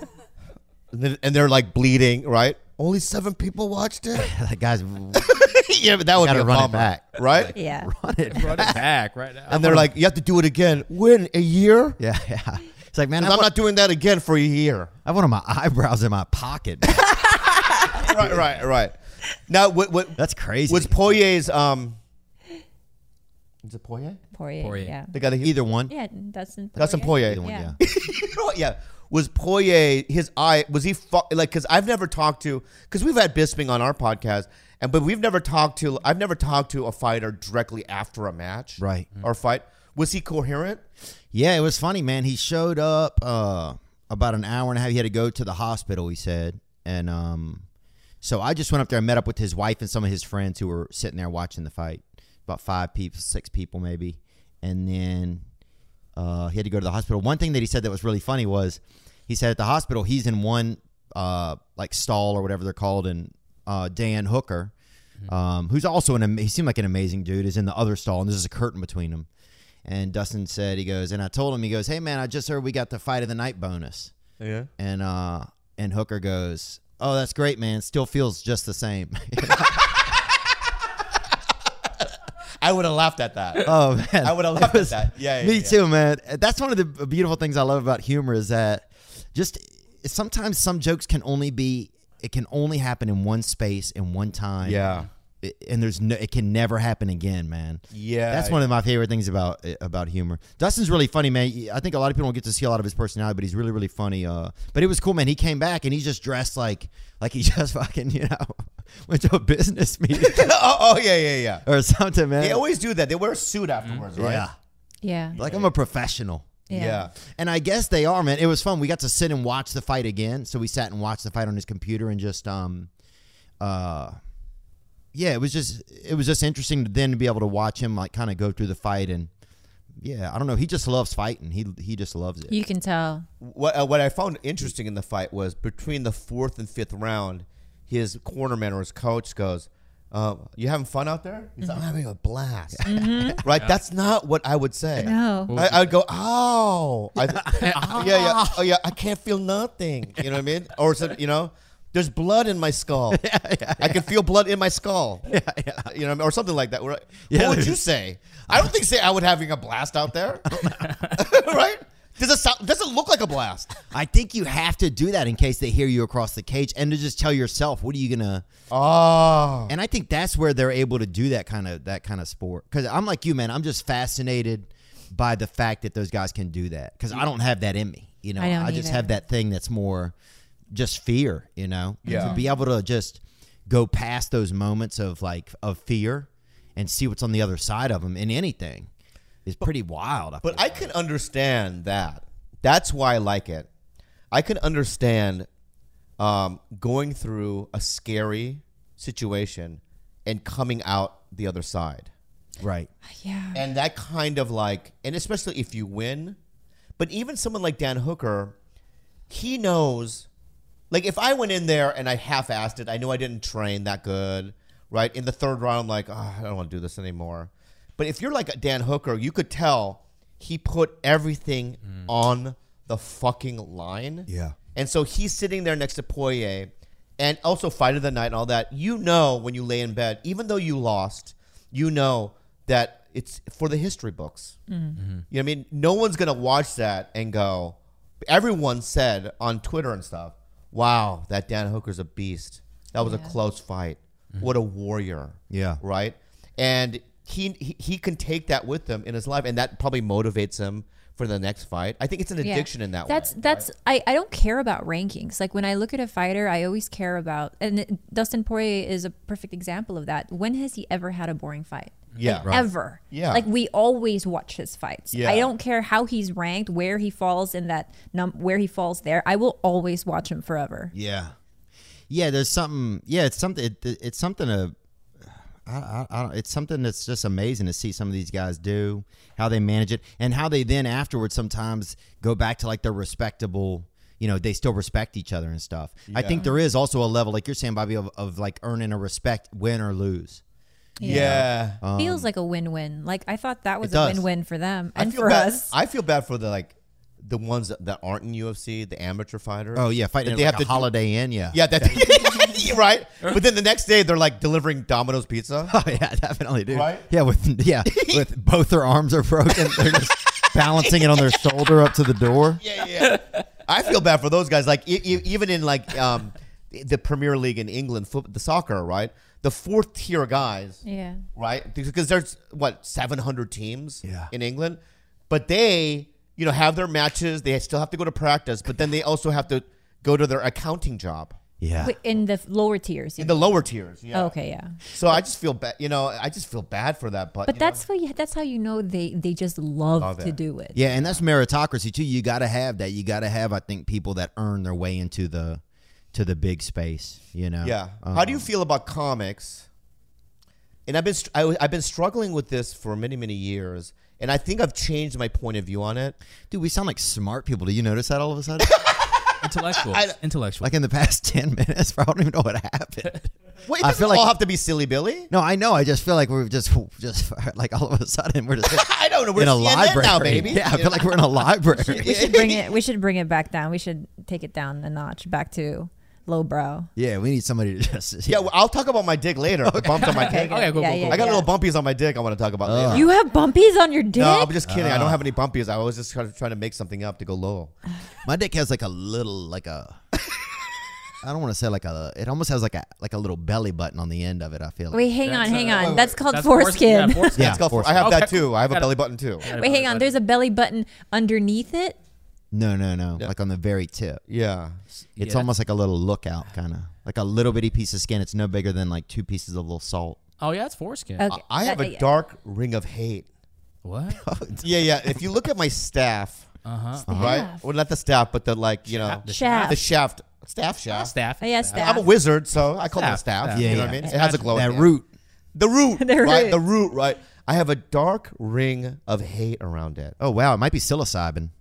and they're like bleeding, right? Only 7 people watched it? Guys, Yeah, but that would be gotta a run it bummer, back. right? Yeah. run it. Run it back right now. And they're like, you have to do it again. When? A year? Yeah. It's like, man, 'Cause I'm not doing that again for a year. I have one of my eyebrows in my pocket. Right. Now, what That's crazy. was Poirier's, is it Poirier? Poirier. Yeah. The guy that Either one. Yeah, Dustin Poirier. Dustin Poirier. Either one, Yeah. yeah. You know what? Yeah. Was Poirier, his eye, was he, because I've never talked to, because we've had Bisping on our podcast, but I've never talked to a fighter directly after a match. Right. Or fight. Was he coherent? Yeah, it was funny, man. He showed up about an hour and a half. He had to go to the hospital, he said. And so I just went up there and met up with his wife and some of his friends who were sitting there watching the fight. About 5 people, 6 people maybe. And then he had to go to the hospital. One thing that he said that was really funny was he said at the hospital he's in one like stall or whatever they're called, and Dan Hooker, who's also he seemed like an amazing dude, is in the other stall, and there's a curtain between them. And Dustin said, he goes, and I told him, he goes, hey man, I just heard we got the fight of the night bonus. Yeah. And Hooker goes, oh, that's great, man. Still feels just the same. I would have laughed at that. Oh man, I would have laughed at that. Yeah, me yeah. too, man. That's one of the beautiful things I love about humor is that just sometimes some jokes can only happen in one space in one time. Yeah. and it can never happen again, man. Yeah. That's one of my favorite things about humor. Dustin's really funny, man. I think a lot of people don't get to see a lot of his personality, but he's really, really funny. But it was cool, man. He came back and he's just dressed like he just fucking, went to a business meeting yeah. or something, man. They always do that. They wear a suit afterwards, right? Yeah. Yeah. Like I'm a professional. Yeah. And I guess they are, man. It was fun. We got to sit and watch the fight again. So we sat and watched the fight on his computer and just yeah, it was just interesting to then be able to watch him like kind of go through the fight. And yeah, I don't know, he just loves fighting. He just loves it. You can tell. What I found interesting in the fight was between the 4th and 5th round, his cornerman or his coach goes, "You having fun out there?" He's like, "I'm having a blast." Right? That's not what I would say. No. I would go, "Oh, yeah, I can't feel nothing." You know what I mean? Or there's blood in my skull. I can feel blood in my skull. You know what I mean? Or something like that. Right? Yeah, What would you say? I don't think I would having a blast out there. Right? Does it look like a blast? I think you have to do that in case they hear you across the cage, and to just tell yourself, what are you gonna? Oh. And I think that's where they're able to do that kind of sport. Because I'm like you, man. I'm just fascinated by the fact that those guys can do that. Because I don't have that in me. I just either. have that thing that's more just fear. And Yeah. to be able to just go past those moments of fear and see what's on the other side of them in anything is pretty wild. But I can understand that. That's why I like it. I can understand going through a scary situation and coming out the other side. Right. Yeah. And that kind of and especially if you win. But even someone like Dan Hooker, he knows, if I went in there and I half-assed it, I know I didn't train that good, right? In the 3rd round, I'm like, I don't want to do this anymore. But if you're like Dan Hooker, you could tell he put everything on the fucking line. Yeah. And so he's sitting there next to Poirier and also fight of the night and all that. When you lay in bed, even though you lost, that it's for the history books. You know what I mean? No one's going to watch that and go, everyone said on Twitter and stuff, wow, that Dan Hooker's a beast. That was a close fight. What a warrior. Yeah. Right? And he can take that with him in his life, and that probably motivates him for the next fight. I think it's an addiction in that way. That's I don't care about rankings. Like when I look at a fighter, I always care about, and Dustin Poirier is a perfect example of that. When has he ever had a boring fight? Yeah. Right. Ever. Yeah. Like we always watch his fights. Yeah. I don't care how he's ranked, where he falls in that where he falls there. I will always watch him forever. Yeah. Yeah, there's something. Yeah, it's something. It's something to. It's something that's just amazing to see some of these guys do, how they manage it, and how they then afterwards sometimes go back to their respectable. They still respect each other and stuff. I think there is also a level, like you're saying, Bobby, of earning a respect, win or lose. Yeah. Feels like a win-win. Like I thought that was It a does. win-win for them I and feel for bad. us. I feel bad for the ones that aren't in UFC, the amateur fighters. Oh yeah, fighting That they like have a to Holiday Inn. Yeah. Yeah, that right. But then the next day they're delivering Domino's pizza. Oh yeah, definitely, dude. Right? Yeah, with both their arms are broken, they're just balancing it on their shoulder up to the door. Yeah. I feel bad for those guys. Even in the Premier League in England, the soccer, right? The 4th tier guys, Yeah. right? Because there's 700 teams Yeah. in England, but they have their matches. They still have to go to practice, but then they also have to go to their accounting job Yeah. Wait, in the lower tiers. in the lower tiers. Yeah. Oh, okay, yeah. So I just feel bad. I just feel bad for that. But But that's how you know they just love Love to it. do it. Yeah, and that's meritocracy too. You got to have that. You got to have, I think, people that earn their way into the big space. Yeah. How do you feel about comics? And I've been struggling with this for many, many years, and I think I've changed my point of view on it. Dude, we sound like smart people. Do you notice that all of a sudden? Intellectual. Like in the past 10 minutes, bro, I don't even know what happened. Wait, I does it feel like- all have to be Silly Billy? No, I know. I just feel like we're just like all of a sudden we're just I don't know. We're in a CNN library now, baby. Yeah, I feel like we're in a library. We should bring it back down. We should take it down a notch, back to lowbrow. Yeah, we need somebody to just. Yeah, well, I'll talk about my dick later. The bumps on my dick. Okay, go. I got little bumpies on my dick I want to talk about later. You have bumpies on your dick? No, I'm just kidding. I don't have any bumpies. I was just trying to make something up to go low. My dick has like a little, like a. I don't want to say like a. It almost has like a little belly button on the end of it. I feel like. Wait, hang on. wait, That's called That's foreskin. Yeah, foreskin. Yeah, Let's go for it. foreskin. I have that Okay. too. I have a Gotta- belly button too. Wait, hang on. There's a belly button underneath it. No. Yeah. Like on the very tip. Yeah. It's Yeah. almost like a little lookout, kind of like a little bitty piece of skin. It's no bigger than like 2 pieces of little salt. Oh yeah, it's foreskin. Okay. I have a dark ring of hate. What? Yeah. If you look at my staff, Uh huh. right? Staff. Well, not the staff, but the The Shaft. the shaft. Staff shaft. Staff. Oh, yeah, staff. I'm a wizard, so I call it a Staff. staff. Yeah, You know yeah. what I mean? It's It has a magic. glow. That at the end. root. The root. The right? root. The root, right? I have a dark ring of hate around it. Oh wow, it might be psilocybin.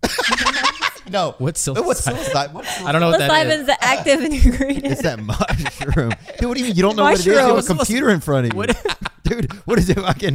No. What's What's psilocybin? psilocybin? What's I don't know what that is. Psilocybin's the active ingredient. It's that mushroom. Dude, what do you mean? You don't know what it is? You have a Mushrooms. computer in front of you. What- Dude, what is it? Fucking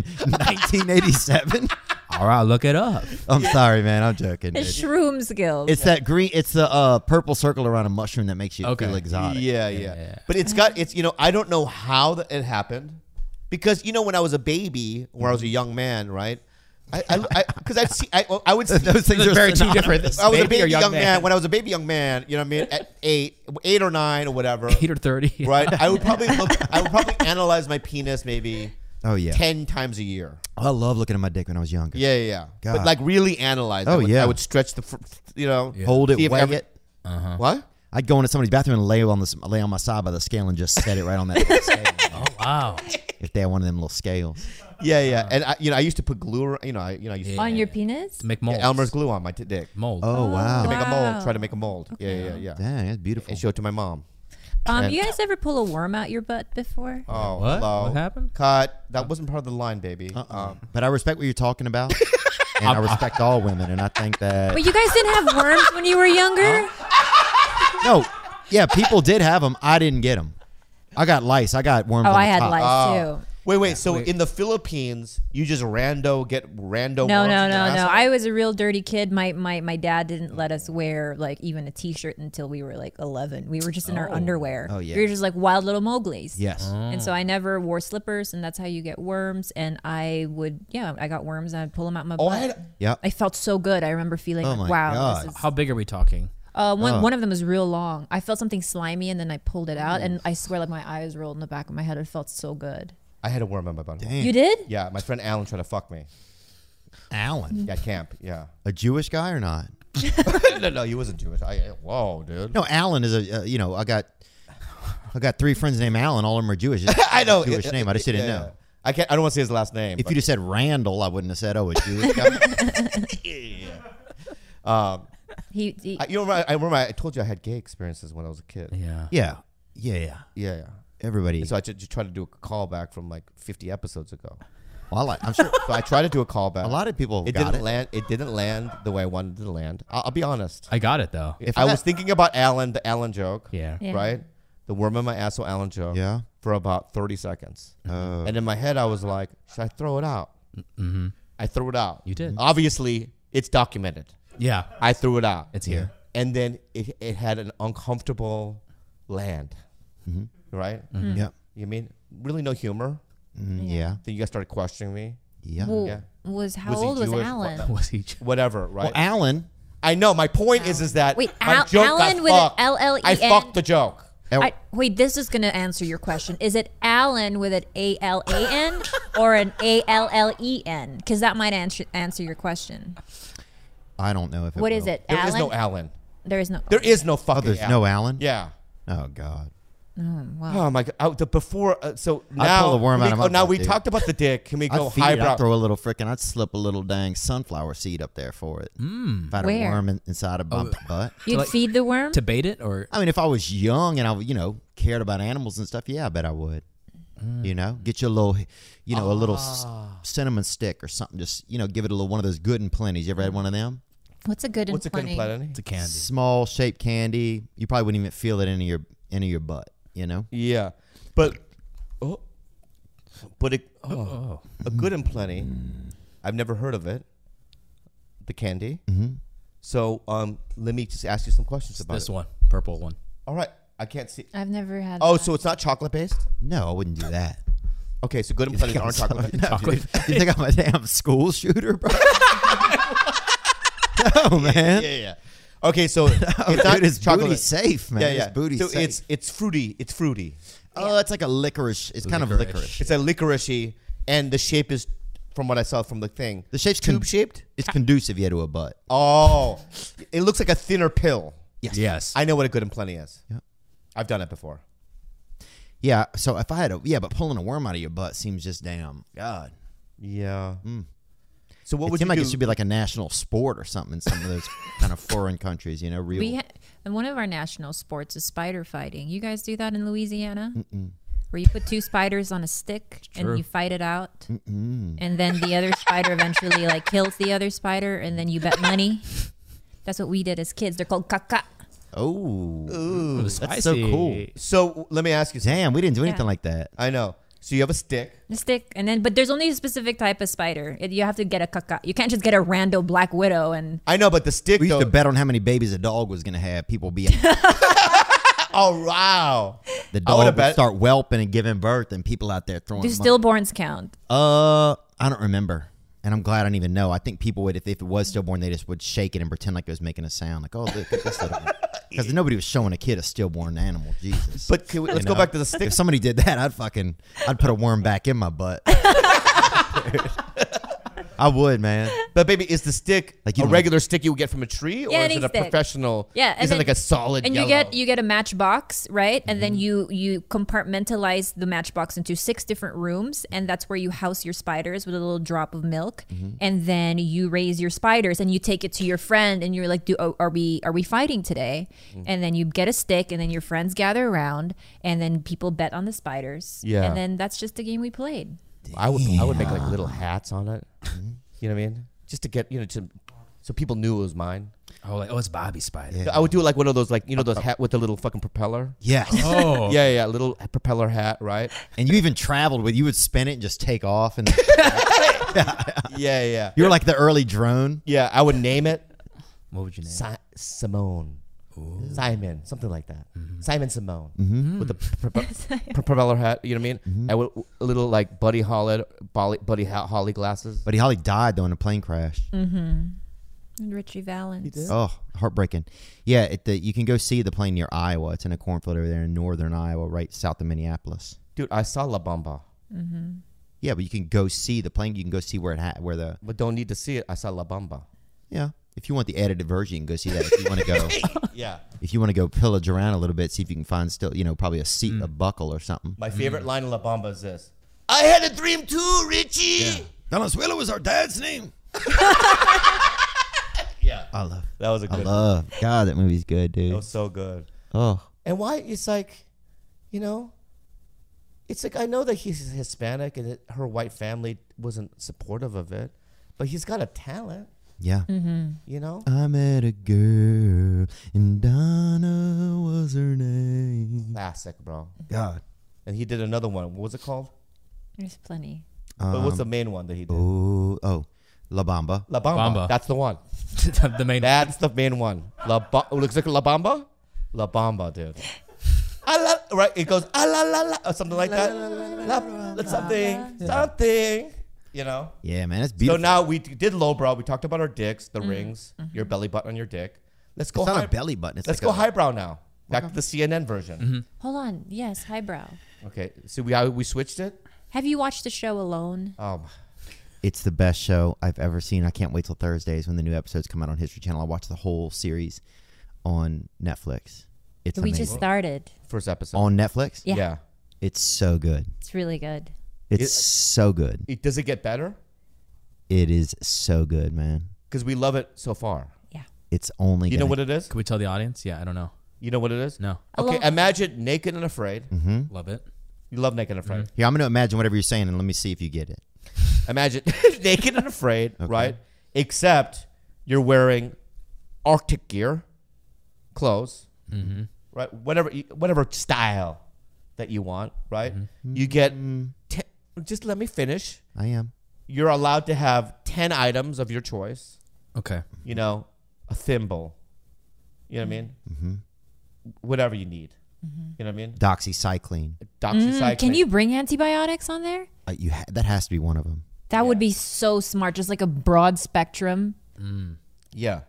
1987? All right, look it up. I'm sorry, man. I'm joking. It's Dude. shroom skills. It's that green. It's the purple circle around a mushroom that makes you Okay. feel exotic. Yeah. But it's got, I don't know how it happened. Because, when I was a baby, or I was a young man, right? Because I would see. Those things Those are are very two synonymous. different. I was a Baby or baby young young man? man. When I was a baby young man, you know what I mean? At 8 or 9 or whatever. 8 or 30. Right? I would probably analyze my penis maybe Oh yeah. 10 times a year. I love looking at my dick when I was younger. Yeah. God. But like really analyze. Oh, yeah. I would stretch the, Hold it, see if weigh every- it. What? I'd go into somebody's bathroom and lay on my side by the scale and just set it right on that scale. Oh wow. If they had one of them little scales. Yeah. And I used to put glue. I used to on your penis. To make molds. Elmer's glue on my dick. mold. Oh wow. To make a Wow. mold. Try to make a mold. Yeah. Dang, that's beautiful. And show it to my mom. You guys ever pull a worm out your butt before? Oh, What? hello. What happened? Cut. That wasn't part of the line, baby. But I respect what you're talking about. And I respect all women, and I think that But you guys didn't have worms when you were younger? no, yeah, people did have them. I didn't get them. I got lice. I got worms. Oh, on I the had top. lice too. Wait. So in the Philippines, you just get rando No. worms in your asshole? I was a real dirty kid. My dad didn't let us wear like even a t-shirt until we were like 11. We were just in our underwear. Oh, yeah. We were just like wild little Mowglis. Yes. And so I never wore slippers, and that's how you get worms. And I got worms, and I'd pull them out my butt. Yep. I felt so good. I remember feeling Oh like, my wow, God. this is. How big are we talking? One of them was real long. I felt something slimy, and then I pulled it out, and I swear, like my eyes rolled in the back of my head. It felt so good. I had a worm on my butt. Damn. You did? Yeah, my friend Alan tried to fuck me. Alan, At camp. Yeah. a Jewish guy or not? no, he wasn't Jewish. Whoa, dude. No, Alan is I got 3 friends named Alan. All of them are Jewish. It's I know. a Jewish name. I just didn't know. I don't want to say his last name. If but- you'd have said Randall, I wouldn't have said, "Oh, a Jewish guy." He I remember I told you I had gay experiences when I was a kid. Yeah. Yeah. Everybody. And so I tried to do a callback from like 50 episodes ago. Well, I'm sure So I tried to do a callback. a lot of people It got didn't it. land. It didn't land the way I wanted it to land. I'll be honest. I got it though. If I was thinking about Alan, the Alan joke. Yeah. Yeah. Right? The worm in my asshole Alan joke. Yeah. For about 30 seconds. Oh. And in my head, I was like, should I throw it out? Mm-hmm. I threw it out. You did. Obviously, it's documented. Yeah. I threw it out. It's here. And then it had an uncomfortable land. Right? Yeah. You mean really no humor? Yeah. Then you guys started questioning me. Yeah. well, Yeah. how Was he old was Jewish? Alan? Was he? Whatever, right? Well, Alan. I know. My point is that Wait, my joke Alan got with an fucked. LLEN? I fucked the joke. Wait, this is going to answer your question. Is it Alan with an ALAN or an ALLEN? Because that might answer your question. I don't know if it What will. is it? There Alan? is no Alan. There is no. There is no fucking Oh, there's Alan. no Alan. Yeah. Oh God. Wow. Oh my god. Before so I'd now pull the worm out of my now butt, we dude. talked about the dick. Can we go I'd feed it. highbrow? I'd throw a little I'd slip a little dang sunflower seed up there for it. If I had Where? a worm inside of my butt. You'd like- feed the worm? To bait it or I mean, if I was young and I, cared about animals and stuff, yeah, I bet I would. Get you a little, a little cinnamon stick or something. Just, give it a little one of those good and plenties. You ever had one of them? What's a good and What's a good plenty? plenty? it's a candy. Small shaped candy. You probably wouldn't even feel it into your butt. Yeah. But a good and plenty. I've never heard of it. The candy. Mm-hmm. So let me just ask you some questions about This it. one, purple one. All right. I can't see. I've never had Oh, that. so it's not chocolate based? No, I wouldn't do that. Okay, so good and plenty aren't chocolate based. No, dude. You think I'm a damn school shooter, bro? No, man. Yeah. Okay, so it's not Dude, his chocolate. booty's safe, man. Yeah, His yeah. booty's So safe. it's fruity. It's fruity. Oh, it's like a licorice. It's kind of Licorice. licorice. It's a licoricey, and the shape is, from what I saw from the thing, The shape's tube shaped. It's conducive, yeah, to a butt. Oh, it looks like a thinner pill. Yes. I know what a good and plenty is. Yeah. I've done it before. Yeah. So if I had but pulling a worm out of your butt seems just damn God. Yeah. So what It would seemed you like do? it should be like a national sport or something in some of those kind of foreign countries. You know, real. And one of our national sports is spider fighting. You guys do that in Louisiana? Where you put two spiders on a stick True. and you fight it out. And then the other spider eventually like kills the other spider and then you bet money. That's what we did as kids. They're called kaka. Oh, Ooh, that's so spicy. cool. So let me ask you something. Damn, we didn't do anything Yeah. like that. I know. So you have a stick. The stick. And then, but there's only a specific type of spider. You have to get a kaka. You can't just get a rando black widow and I know, but the stick We used though. to bet on how many babies a dog was going to have. People be Oh wow. the I dog would've would bet- start whelping and giving birth, and people out there throwing. do money. stillborns count? I don't remember, and I'm glad I don't even know. I think people would, if it was stillborn, they just would shake it and pretend like it was making a sound, like, "Oh, look at this little one," because nobody was showing a kid a stillborn animal. Jesus. But let's go back to the stick. If somebody did that, I'd put a worm back in my butt. I would, man. But baby, is the stick Like you a don't- regular stick you would get from a tree, or Yeah, is any it a stick. professional? Yeah, and is it then- like a solid? And yellow? you get a matchbox, right? And then you compartmentalize the matchbox into 6 different rooms, and that's where you house your spiders with a little drop of milk. And then you raise your spiders, and you take it to your friend, and you're like, are we fighting today?" And then you get a stick, and then your friends gather around, and then people bet on the spiders. Yeah. and then that's just the game we played. I would make like little hats on it. You know what I mean? Just to get so people knew it was mine. Oh, it's Bobby Spider. Yeah. I would do like one of those those hat with the little fucking propeller. Yes. Oh, Yeah, little propeller hat, right? And you even traveled with. You would spin it and just take off, and Yeah. you were like the early drone. Yeah, I would name it What would you name? Simone. Simon, something like that. Simon Simone with the propeller hat. You know what I mean? I would a little like Buddy Holly glasses. Buddy Holly died though in a plane crash. And Richie Valens. did? Oh, heartbreaking. Yeah, you can go see the plane near Iowa. It's in a cornfield over there in northern Iowa, right south of Minneapolis. Dude, I saw La Bamba, Yeah, but you can go see the plane. You can go see where but don't need to see it. I saw La Bamba. Yeah. If you want the edited version, you can go see that. If you want to go, Yeah. if you want to go pillage around a little bit, see if you can find still, probably a seat, a buckle or something. My favorite line in La Bamba is this: "I had a dream too, Richie." Venezuela was our dad's name. Yeah, I love. that was a good. God, that movie's good, That dude. was so good. Oh, And why? It's like, it's like I know that he's Hispanic and her white family wasn't supportive of it, but he's got a talent. yeah. You know? I met a girl, and Donna was her name. Classic, bro. God. And he did another one. What was it called? There's plenty. But what's the main one that he did? Oh, La Bamba. La Bamba. Bamba. That's the one. the main. That's the main one. Looks like La Bamba? La Bamba, dude. Right? It goes, la la la, or something like that. Something. You know? Yeah, man, it's So beautiful. now we did lowbrow. We talked about our dicks, the rings, your belly button on your dick. Let's go it's not high- a belly button. It's Let's like go a, highbrow now. Back to the CNN version. Hold on. Yes, highbrow. Okay. So we switched it. Have you watched the show Alone? It's the best show I've ever seen. I can't wait till Thursdays when the new episodes come out on History Channel. I watch the whole series on Netflix. It's We amazing. just started. First episode. On Netflix? Yeah. It's so good. It's really good. It's so good. Does it get better? It is so good, man. Because we love it so far. Yeah. It's only You know gonna- what it is? Can we tell the audience? Yeah, I don't know. You know what it is? No. Okay, Alone. imagine Naked and Afraid. Love it. You love Naked and Afraid. Here, I'm going to imagine whatever you're saying, and let me see if you get it. Imagine Naked and Afraid, right? Except you're wearing Arctic gear, clothes, right? Whatever style that you want, right? You get. Just let me finish. I am. You're allowed to have 10 items of your choice. Okay. You know, a thimble. You know what I mean? Whatever you need. You know what I mean? Doxycycline. Doxycycline. Can you bring antibiotics on there? That has to be one of them. That would be so smart. Just like a broad spectrum. Yeah.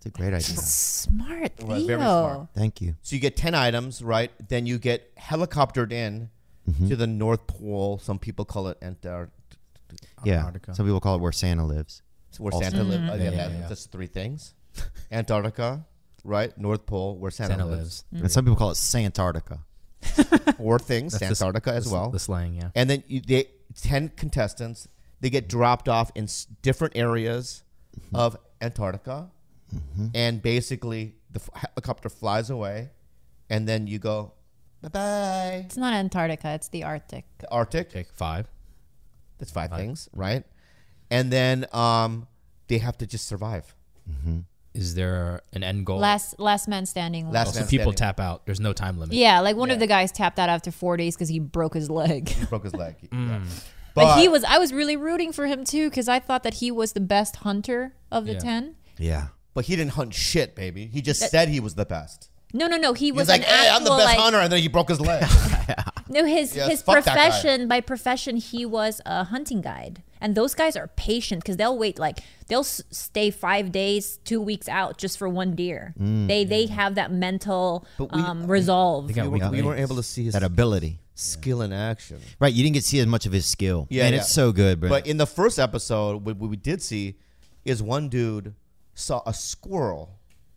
It's a great idea. Smart, Theo. Right, very smart. Thank you. So you get 10 items, right? Then you get helicoptered in to the North Pole. Some people call it Antarctica. Yeah. Antarctica. Some people call it where Santa lives. Where Santa lives. Yeah. That's 3 things. Antarctica, right? North Pole, where Santa lives. And some people call it Santarctica. 4 things, That's the- Antarctica as well. The slang, yeah. And then 10 contestants, they get dropped off in different areas of Antarctica. And basically, the helicopter flies away. And then you go, bye-bye. It's not Antarctica. It's the Arctic. The Arctic. Take 5. That's 5 things, right? And then they have to just survive. Is there an end goal? Last man standing. Last So man people standing. tap out. There's no time limit. Yeah, like one of Yeah. the guys tapped out after 4 days because he broke his leg. He broke his leg. Yeah. But I was really rooting for him too because I thought that he was the best hunter of the Yeah. 10. Yeah. But he didn't hunt shit, baby. He just said he was the best. No. He He was was like, an hey, I'm the actual, best like, hunter. And then he broke his leg. No, his Yes, fuck that guy. profession, by profession, he was a hunting guide. And those guys are patient because they'll wait, they'll stay 5 days, 2 weeks out just for one deer. They have that mental resolve. They got we weak weren't legs. able to see his That ability. skill in action. Right. You didn't get to see as much of his skill. Yeah, And yeah. it's so good, bro. But in the first episode, what we did see is one dude saw a squirrel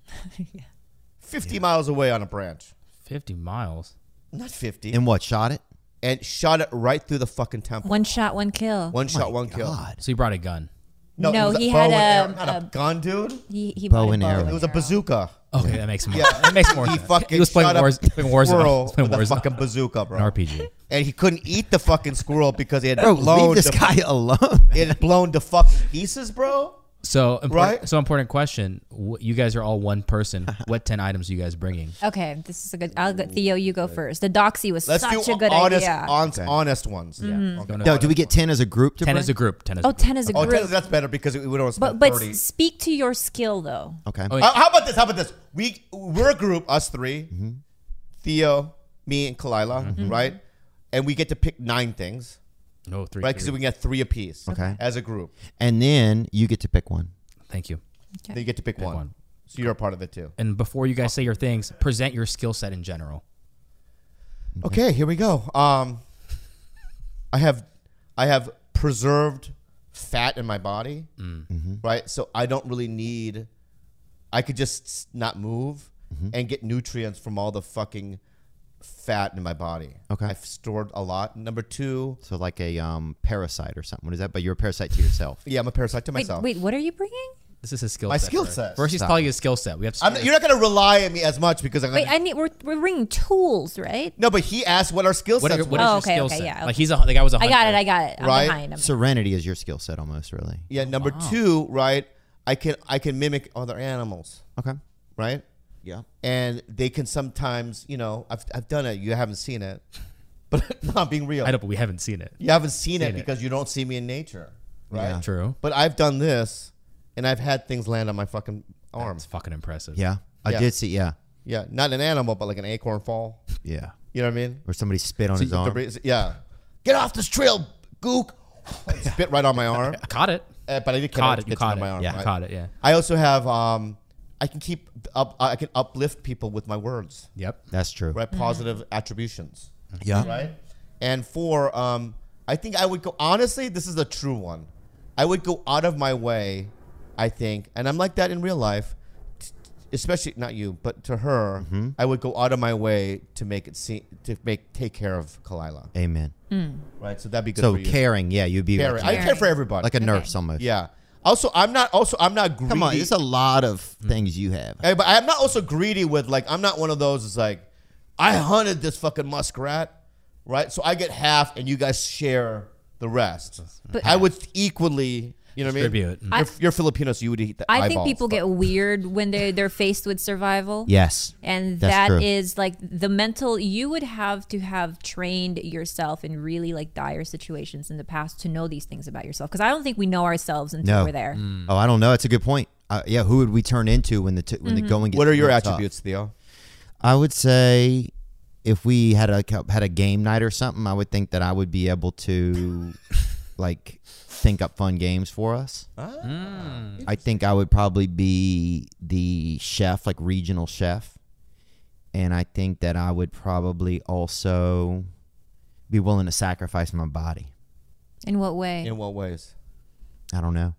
50 miles away on a branch. 50 miles. Not 50. and what? Shot it? And shot it right through the fucking temple. One shot, one kill. One shot, one kill. God. So he brought a gun. No, it was he bow had and a- arrow. Not a gun, dude. He Bow bought a and arrow. It was a bazooka. Okay, that makes more. Yeah. That makes more. He sense. fucking He was playing shot Wars, a playing Warzone. squirrel Playing with a Warzone. fucking bazooka, bro. An RPG. And he couldn't eat the fucking squirrel because he had Bro, blown leave this the, guy alone. it had blown to fucking pieces, bro. So Right? important question. You guys are all one person. What 10 items are you guys bringing? Okay, this is a good. I'll go, Theo, you go first. The doxy was Let's such do a good honest, idea. honest ones. Yeah. Okay. No, do we get 10 as a group to 10 bring? as a group. 10 as Oh, a group. 10 is a Oh, group. that's better because we don't spend But 30. speak to your skill though. Okay. Oh, How about this? How about this? We're a group, us 3, Theo, me, and Kalila, right? And we get to pick 9 things, No, 3. right? Because we can get 3 apiece. Okay. As a group, And then you get to pick one. Thank you. then you get to pick one. one. So you're a part of it too. And before you guys say your things, present your skill set in general. Okay, here we go. I have preserved fat in my body, right? So I don't really need. I could just not move and get nutrients from all the fucking fat in my body. Okay. I've stored a lot. Number 2, So like a parasite or something. What is that? But you're a parasite to yourself. yeah, I'm a parasite to Wait, myself. wait, what are you bringing? This is his skill My set. skill first. set. First, he's Stop. telling you his skill set. We have to. You're not gonna rely on me as much because I'm. Wait, we're bringing tools, right? No, but he asked what our skill What sets is were. your Oh, okay, skill okay, set? yeah, Like okay. the guy was a I hunter. got it. I'm Right? behind. Serenity is your skill set almost, really. Yeah, number 2, right? I can mimic other animals, Okay. right? Yeah. And they can sometimes, I've done it. You haven't seen it, but not being real. I know, but we haven't seen it. You haven't seen it Seen it. because you don't see me in nature, right? Yeah. True. But I've done this, and I've had things land on my fucking arm. It's fucking impressive. Yeah. I Yeah. did see. Yeah. Yeah, not an animal, but like an acorn fall. Yeah. You know what I mean? Or somebody spit on So his you- arm. Yeah. Get off this trail, gook. Spit right on my arm. I caught it. But I did Caught it. You get caught on it. my arm. Yeah, right? caught it. Yeah. I also have. I can keep up. I can uplift people with my words. Yep. That's true. Right, positive attributions. Yeah. Right, and 4, I think I would go. Honestly, this is a true one. I would go out of my way. I think, and I'm like that in real life, especially not you, but to her, I would go out of my way to make it take care of Kalila. Amen. Right, so that'd be good So for you. caring. Yeah. You'd be Caring. like, I care for everybody. like a nurse almost. yeah. Also, I'm not greedy. Come on. There's a lot of things you have. Hey, but I'm not also greedy with I'm not one of those that's like, I hunted this fucking muskrat, right? So I get half and you guys share the rest. But- I would equally, you know what I mean? Distribute. You're Filipino, so you would eat the I eyeballs. think people get weird when they're faced with survival. Yes. And That's that true. is like the mental, you would have to have trained yourself in really like dire situations in the past to know these things about yourself. Because I don't think we know ourselves until No. we're there. Oh, I don't know. It's a good point. Yeah. Who would we turn into when the going gets What are your real tough? attributes, Theo? I would say if we had a game night or something, I would think that I would be able to like think up fun games for us. I think I would probably be the chef, like regional chef. And I think that I would probably also be willing to sacrifice my body. In what way? In what ways? I don't know.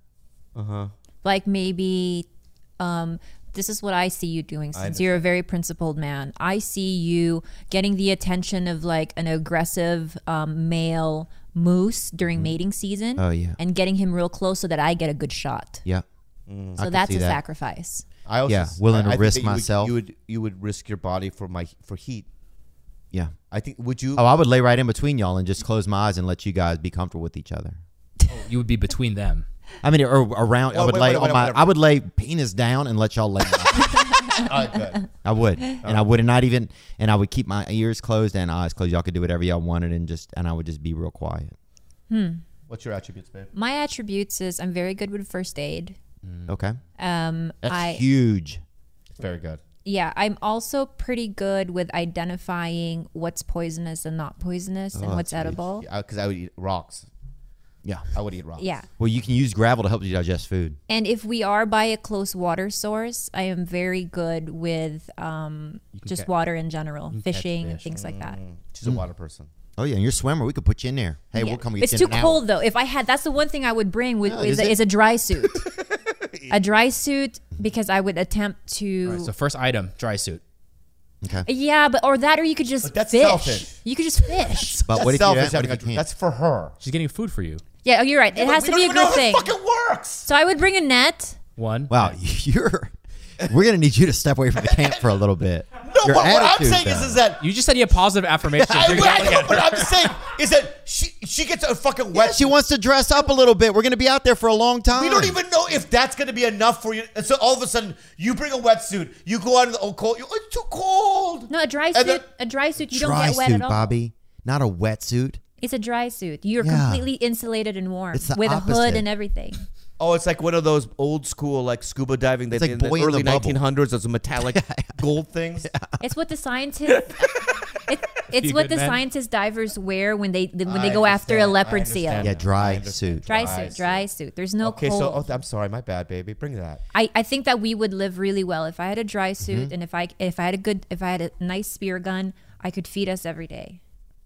Like maybe this is what I see you doing since you're a very principled man. I see you getting the attention of like an aggressive male moose during mating season. Oh, yeah. And getting him real close so that I get a good shot. Yeah. So that's a sacrifice. I also, Yeah, willing to think risk that myself. You would risk your body for heat. Yeah. I think. Would you? Oh, I would lay right in between y'all and just close my eyes and let you guys be comfortable with each other. You would be between them. I mean, or around. I Well, would wait, lay wait, on wait, my. whatever. I would lay penis down and let y'all lay. All right, good. I would, and I would not even, and I would keep my ears closed and eyes closed. Y'all could do whatever y'all wanted, and I would just be real quiet. What's your attributes, babe? My attributes is I'm very good with first aid. Okay, that's I huge. Very good. Yeah, I'm also pretty good with identifying what's poisonous and not poisonous and what's edible. Because I would eat rocks. Yeah. I would eat rocks. Yeah. Well, you can use gravel to help you digest food. And if we are by a close water source, I am very good with just catch- water in general, catch fishing and fish. things like that. She's a water person. Oh yeah, and you're a swimmer. We could put you in there. Hey, Yeah. we'll come get It's you too in an hour. cold though. If I had, that's the one thing I would bring with is it? is a dry suit. A dry suit because I would attempt to. All right, so first item, dry suit. Okay. Yeah, but or that, or you could just But that's fish. selfish. You could just fish. But what if you Selfish don't- what having if you a- can't? That's for her. She's getting food for you. Yeah, oh, you're right. It has to be a good thing. How it fucking works. So I would bring a net. One. Wow, we're gonna need you to step away from the camp for a little bit. No, Your but what I'm attitude, saying though. is that. You just said you have positive affirmations. You're I gonna- know, but I'm just saying is that she gets a fucking wet. She wants to dress up a little bit. We're gonna be out there for a long time. We don't even know if that's going to be enough for you. And so all of a sudden, you bring a wetsuit. You go out in the cold. It's too cold. No, a dry And suit. then- A dry suit. You don't dry get wet suit, at all. Bobby. Not a wetsuit. It's a dry suit. You're Yeah. completely insulated and warm It's the with a hood opposite. and everything. Oh, it's like one of those old school like scuba diving. They It's like did in Boy the in early the Bubble. 1900s. Those metallic gold things. It's what the scientists. It's You what good, the man? scientist divers wear when they I go after a understand. leopard I seal. understand. Yeah, I dry understand. suit. Dry suit. There's no Okay, cold. so I'm sorry, my bad, baby. Bring that. I think that we would live really well if I had a dry Mm-hmm. suit and if I had a nice spear gun, I could feed us every day.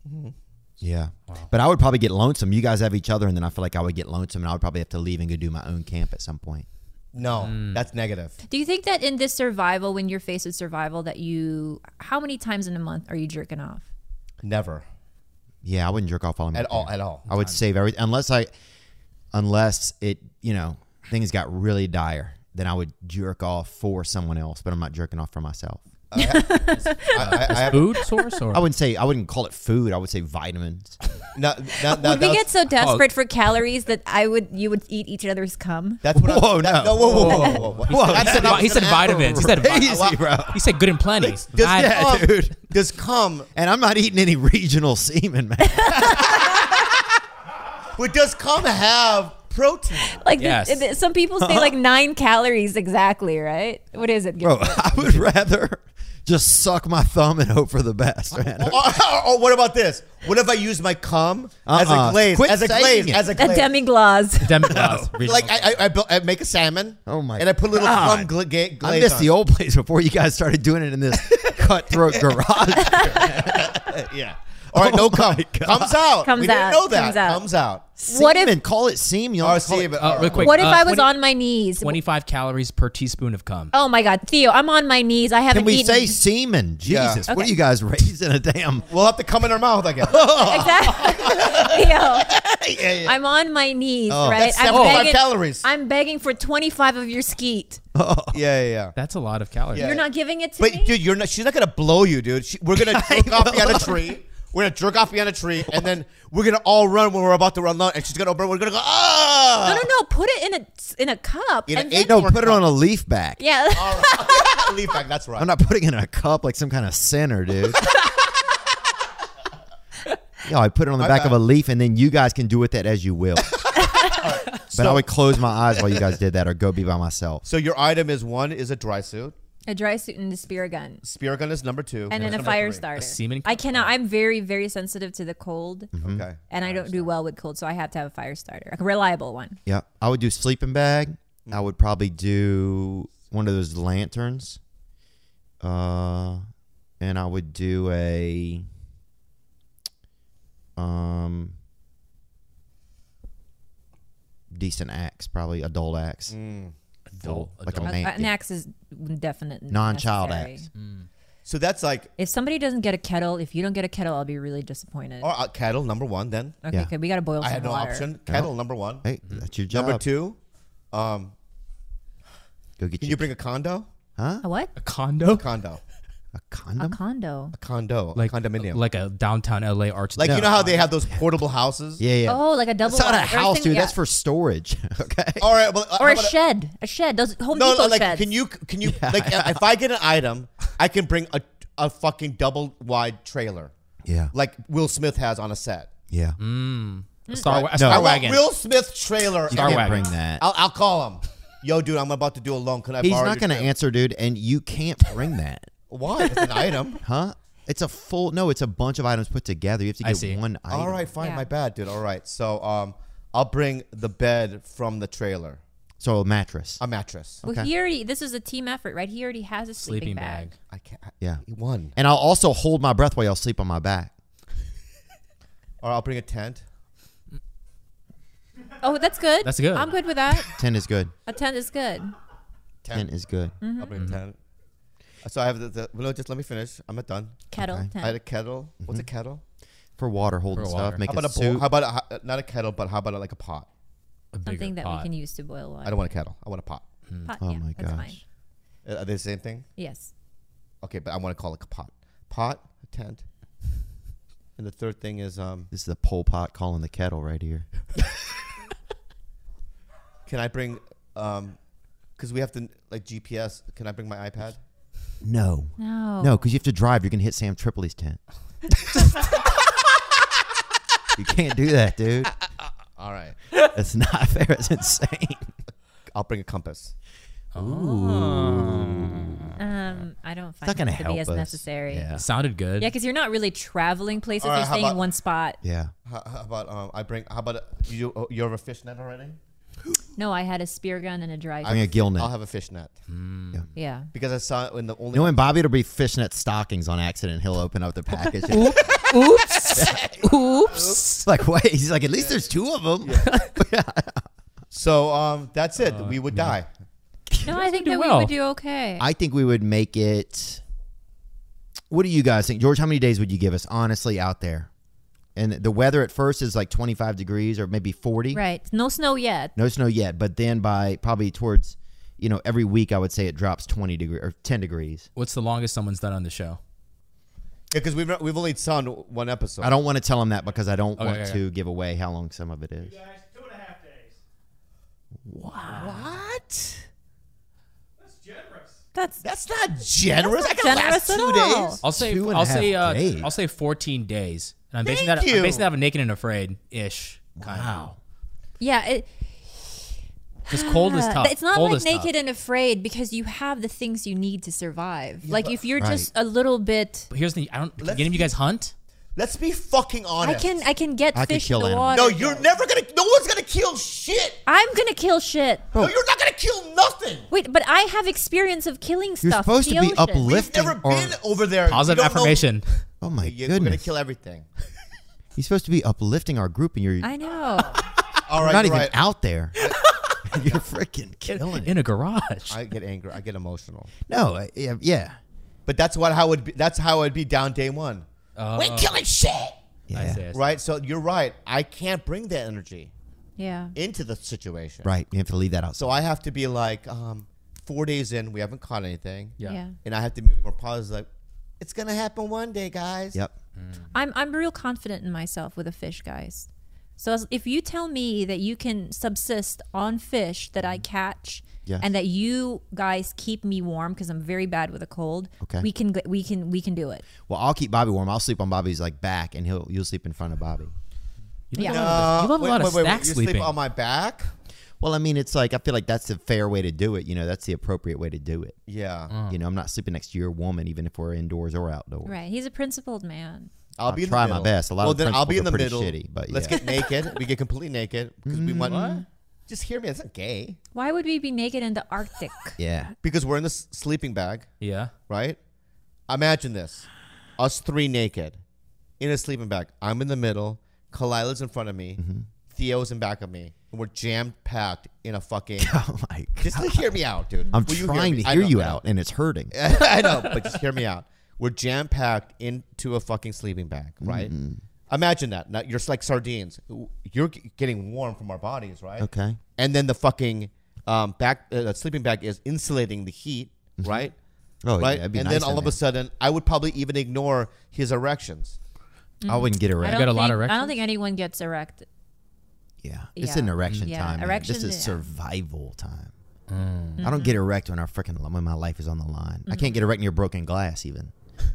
Yeah. But I would probably get lonesome. You guys have each other, and then I feel like I would get lonesome, and I would probably have to leave and go do my own camp at some point. No, that's negative. Do you think that in this survival, when you're faced with survival, that how many times in a month are you jerking off? Never. Yeah, I wouldn't jerk off while I'm At out all. there. At all. I would save everything unless it, things got really dire. Then I would jerk off for someone else, but I'm not jerking off for myself. I have, Food source or I wouldn't call it food. I would say vitamins. no, Would we get so desperate for calories that you would eat each other's cum? That's what Whoa, that, no. Whoa. he said vitamins. He said Easy, bro. He said good and plenty. Yeah, dude. Does cum? And I'm not eating any regional semen, man. But does cum have protein? Like Yes. some people say like 9 calories exactly, right? What is it? Bro, I would rather just suck my thumb and hope for the best, man. Or what about this? What if I use my cum as a glaze? Quit As a saying glaze. it. As a A glaze. demi-glace. Like I make a salmon. Oh my And I put a little God. cum glaze I missed on. the old place before you guys started doing it in this cutthroat garage. Yeah. All right, no cum. God. Comes out. Comes we out. didn't know that. Comes out. Comes out. What if- Semen, call it semen. You Oh, don't see, call it- but real quick. What if I was 20 on my knees? 25 calories per teaspoon of cum. Oh my God, Theo, I'm on my knees. I haven't Can we eaten. say semen? Yeah. Jesus, what Okay. are you guys raising a damn? We'll have to cum in our mouth, I guess. Exactly. Theo, I'm on my knees, right? That's I'm 75 begging. calories. I'm begging for 25 of your skeet. Yeah. That's a lot of calories. Yeah. You're not giving it to But me. dude, you're not. She's not gonna blow you, dude. We're gonna jerk off you on a tree. We're gonna jerk off you on a tree, and then we're gonna all run when we're about to run low, and she's gonna open. We're gonna go ah. No. Put it in a cup. In and an then, eight- No, put it on a leaf back. yeah. All right. Leave back. That's right. I'm not putting it in a cup like some kind of sinner, dude. Yeah, I put it on the back of a leaf, and then you guys can do with it as you will. But I would close my eyes while you guys did that, or go be by myself. So your item is one is a dry suit. A dry suit and a spear gun. Spear gun is number 2. And then a Number fire 3. starter. A semen I cannot. I'm very, very sensitive to the cold, Okay. and I don't do well with cold, so I have to have a fire starter, a reliable one. Yeah, I would do sleeping bag. I would probably do one of those lanterns. And I would do a decent axe, probably adult axe. Like a man. An axe is definitely Non-child necessary. axe. So that's like, If somebody doesn't get a kettle, if you don't get a kettle, I'll be really disappointed. or kettle number one. Then Okay, Yeah. okay, we gotta boil I some had no water. option. Kettle number one. Hey, that's your job. Number two, Go get can you bring a condo? Huh? A what? A condo? Condo. A A condom? condo. A condo. Like a condominium. Like a downtown LA arch. Like, No. you know how they have those portable houses? Yeah, yeah. Oh, like a double. That's not a wide- house, everything- dude. yeah. That's for storage. Okay. All right. Well, or how a about shed. A shed. Those Home No, Depot like, sheds. can you like, if I get an item, I can bring a fucking double wide trailer Yeah. like Will Smith has on a set. Yeah. Star, No. a Star I want Wagon. Will Smith trailer. You Star can't Wagon. bring that. I'll call him. Yo, dude, I'm about to do a loan. Can I He's borrow not your going to trailer? answer, dude, and you can't bring that. Why? It's an item. Huh? It's a full. No, it's a bunch of items put together. You have to I get see. one item. All right, fine. Yeah. My bad, dude. All right. So, I'll bring the bed from the trailer, So a mattress. a mattress. Well, Okay. he already. This is a team effort, right? He already has a sleeping, bag. I can't. Yeah. One. And I'll also hold my breath while y'all sleep on my back. Or I'll bring a tent. Oh, that's good. That's good. I'm good with that. 10 is good. A tent is good. 10 is good. I'll bring a tent. So I have no, just let me finish. I'm not done. Kettle. Okay. I had a Tent. kettle. What's a kettle? For water holding For stuff. water. Make How about a bowl? soup. How about not a kettle, but how about like a pot? A bigger Something that pot. we can use to boil water. I don't want a kettle. I want a pot. Pot, Oh yeah, my that's gosh. fine. Are they the same thing? Yes. Okay, but I want to call it a pot. Pot, a tent. And the third thing is, This is the Pol Pot calling the kettle right here. can I bring, because we have to like GPS. Can I bring my iPad? No. No. No, because you have to drive. You're going to hit Sam Tripoli's tent. You can't do that, dude. All right. That's not fair. It's insane. I'll bring a compass. I don't It's find not going to it to help be as us. necessary. Yeah. Sounded good. Yeah, because you're not really traveling places. All right, You're how staying in about- one spot. Yeah. How about How about you have a fishnet already? No, I had a spear gun and a dry Bring a gill net. I'll have a fishnet Yeah. because I saw it in the only. You know when Bobby will be fishnet stockings on accident, he'll open up the package. Oops. Oops. Like, wait, he's like, at least there's two of them. So that's it. We would die. No, I think do that well. we would do okay. I think we would make it. What do you guys think? George, how many days would you give us, honestly, out there? And the weather at first is like 25 degrees or maybe 40. Right. No snow yet. No snow yet, but then by probably towards, every week I would say it drops 20 degrees or 10 degrees. What's the longest someone's done on the show? Yeah, because we've only done one episode. I don't want to tell him that because I don't want okay. to give away how long some of it is. 2.5 days. What? That's generous. That's not generous. I can generous last at 2 all. days. I'll say 2.5 days. I'll say 14 days. And I'm basing Thank that you. I'm basing that on Naked and Afraid ish. Wow. yeah. Because cold is tough. It's not Cold like is Naked tough. and Afraid because you have the things you need to survive. Like if you're Right. just a little bit, But here's the can Let's any of you guys hunt? Let's be fucking honest. I can get I could fish in kill the animals. water. No, you're never gonna. No one's gonna kill shit. I'm gonna kill shit. No, you're not gonna kill nothing. Wait, but I have experience of killing You're stuff. supposed in to the be ocean. uplifting. Never or- been over there. Positive You don't know- affirmation. Oh my We're gonna goodness. kill everything. He's supposed to be uplifting our group and you're I know. All right, not you're even right. out there. You're freaking killing it. In a garage. I get angry. I get emotional. No, yeah. But that's how it would be. That's how it'd be down day one. We're killing shit. I Yeah. see. Right. So you're right. I can't bring that energy Yeah. into the situation. Right. You have to leave that out. So I have to be like, 4 days in, we haven't caught anything, Yeah. and I have to be more positive. Like, it's gonna happen one day, guys. Yep. I'm real confident in myself with a fish, guys. So if you tell me that you can subsist on fish that I catch, Yes. and that you guys keep me warm because I'm very bad with a cold, Okay. we can do it. Well, I'll keep Bobby warm. I'll sleep on Bobby's like back, and you'll sleep in front of Bobby. You Yeah. love a lot of stack You sleeping. sleep on my back? Well, I mean, it's like I feel like that's the fair way to do it. That's the appropriate way to do it. Yeah. I'm not sleeping next to your woman, even if we're indoors or outdoors. Right. He's a principled man. I'll be in try the my middle. best. A lot well, of then I'll be in the principals are middle. pretty shitty, but let's yeah. get naked. We get completely naked because we want. What? Just hear me. It's not gay. Why would we be naked in the Arctic? Yeah. Because we're in this sleeping bag, Yeah. right? Imagine this. Us three naked in a sleeping bag. I'm in the middle. Kalila's in front of me. Theo's in back of me. And we're jam-packed in a fucking... Oh my God. Just hear me out, dude. I'm Will you trying me? to I hear know, you I know. out, and it's hurting. I know, but just hear me out. We're jam-packed into a fucking sleeping bag, right? Imagine that. Now, you're like sardines. You're getting warm from our bodies, right? Okay. And then the fucking sleeping bag is insulating the heat, right? Oh, right? yeah, it'd be And nice then all in of there. a sudden, I would probably even ignore his erections. I wouldn't get I erect. got a lot of I erections? don't think anyone gets erect. Yeah. It's Yeah. an erection Yeah, time. Man. erection, This is yeah. survival time. Mm. I don't get erect when when my life is on the line. I can't get erect near broken glass even.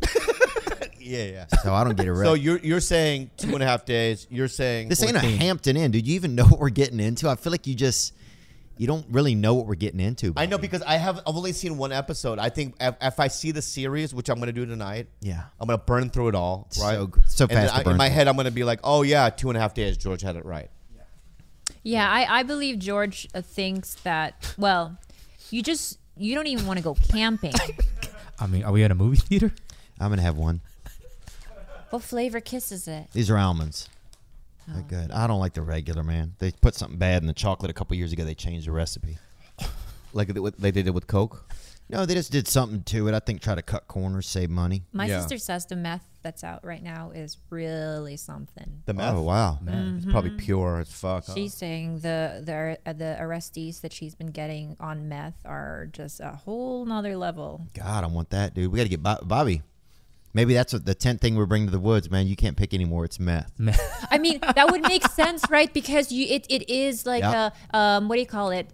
Yeah. So I don't get erect. So you're saying 2.5 days. You're saying This ain't a 14. Hampton Inn, dude. You even know what we're getting into? I feel like you don't really know what we're getting into. I know Bobby. because I've only seen one episode. I think if I see the series, which I'm going to do tonight, Yeah. I'm going to burn through it all, It's right? so And then fast to in burn my through. head, I'm going to be like, oh, yeah, 2.5 days. George had it right. Yeah, I believe George thinks that, well, you don't even want to go camping. I mean, are we at a movie theater? I'm going to have one. What flavor kiss is it? These are almonds. They're good. I don't like the regular, man. They put something bad in the chocolate a couple years ago. They changed the recipe. Like they did it with Coke. No, they just did something to it. I think try to cut corners, save money. My Yeah. sister says the meth that's out right now is really something. The meth. Oh, wow. It's probably pure as fuck. huh? She's saying the arrestees that she's been getting on meth are just a whole nother level. God, I want that, dude. We got to get Bobby. Maybe that's what the 10th thing we're bringing to the woods, man. You can't pick anymore. It's meth. I mean, that would make sense, right? Because it is like Yep. what do you call it?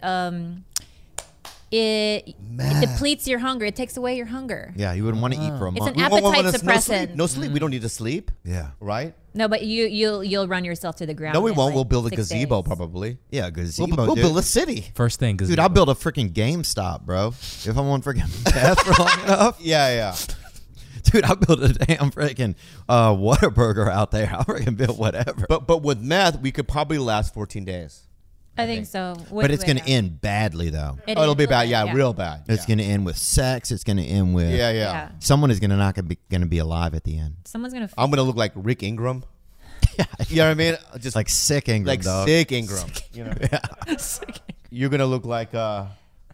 It depletes your hunger. It takes away your hunger. Yeah, you wouldn't want to eat for a It's month. an appetite suppressant. No sleep. We don't need to sleep, Yeah. right? No, but you'll run yourself to the ground. No, we in, won't. like, we'll build a 6 gazebo days. probably. Yeah, gazebo, We'll dude. build a city. First thing, Dude, I'll build a freaking GameStop, bro. If I want freaking meth for long enough. Yeah. Dude, I'll build a damn freaking Whataburger out there. I'll freaking build whatever. But with meth, we could probably last 14 days. I think so. But it's going to end badly, though. It'll be bad. Yeah, real bad. It's going to end with sex. It's going to end with Yeah. someone is not going to be alive at the end. Someone's gonna. I'm gonna look like Rick Ingram. You know what I mean? Just Like sick Ingram, like dog. sick Ingram. You know, you're gonna look like the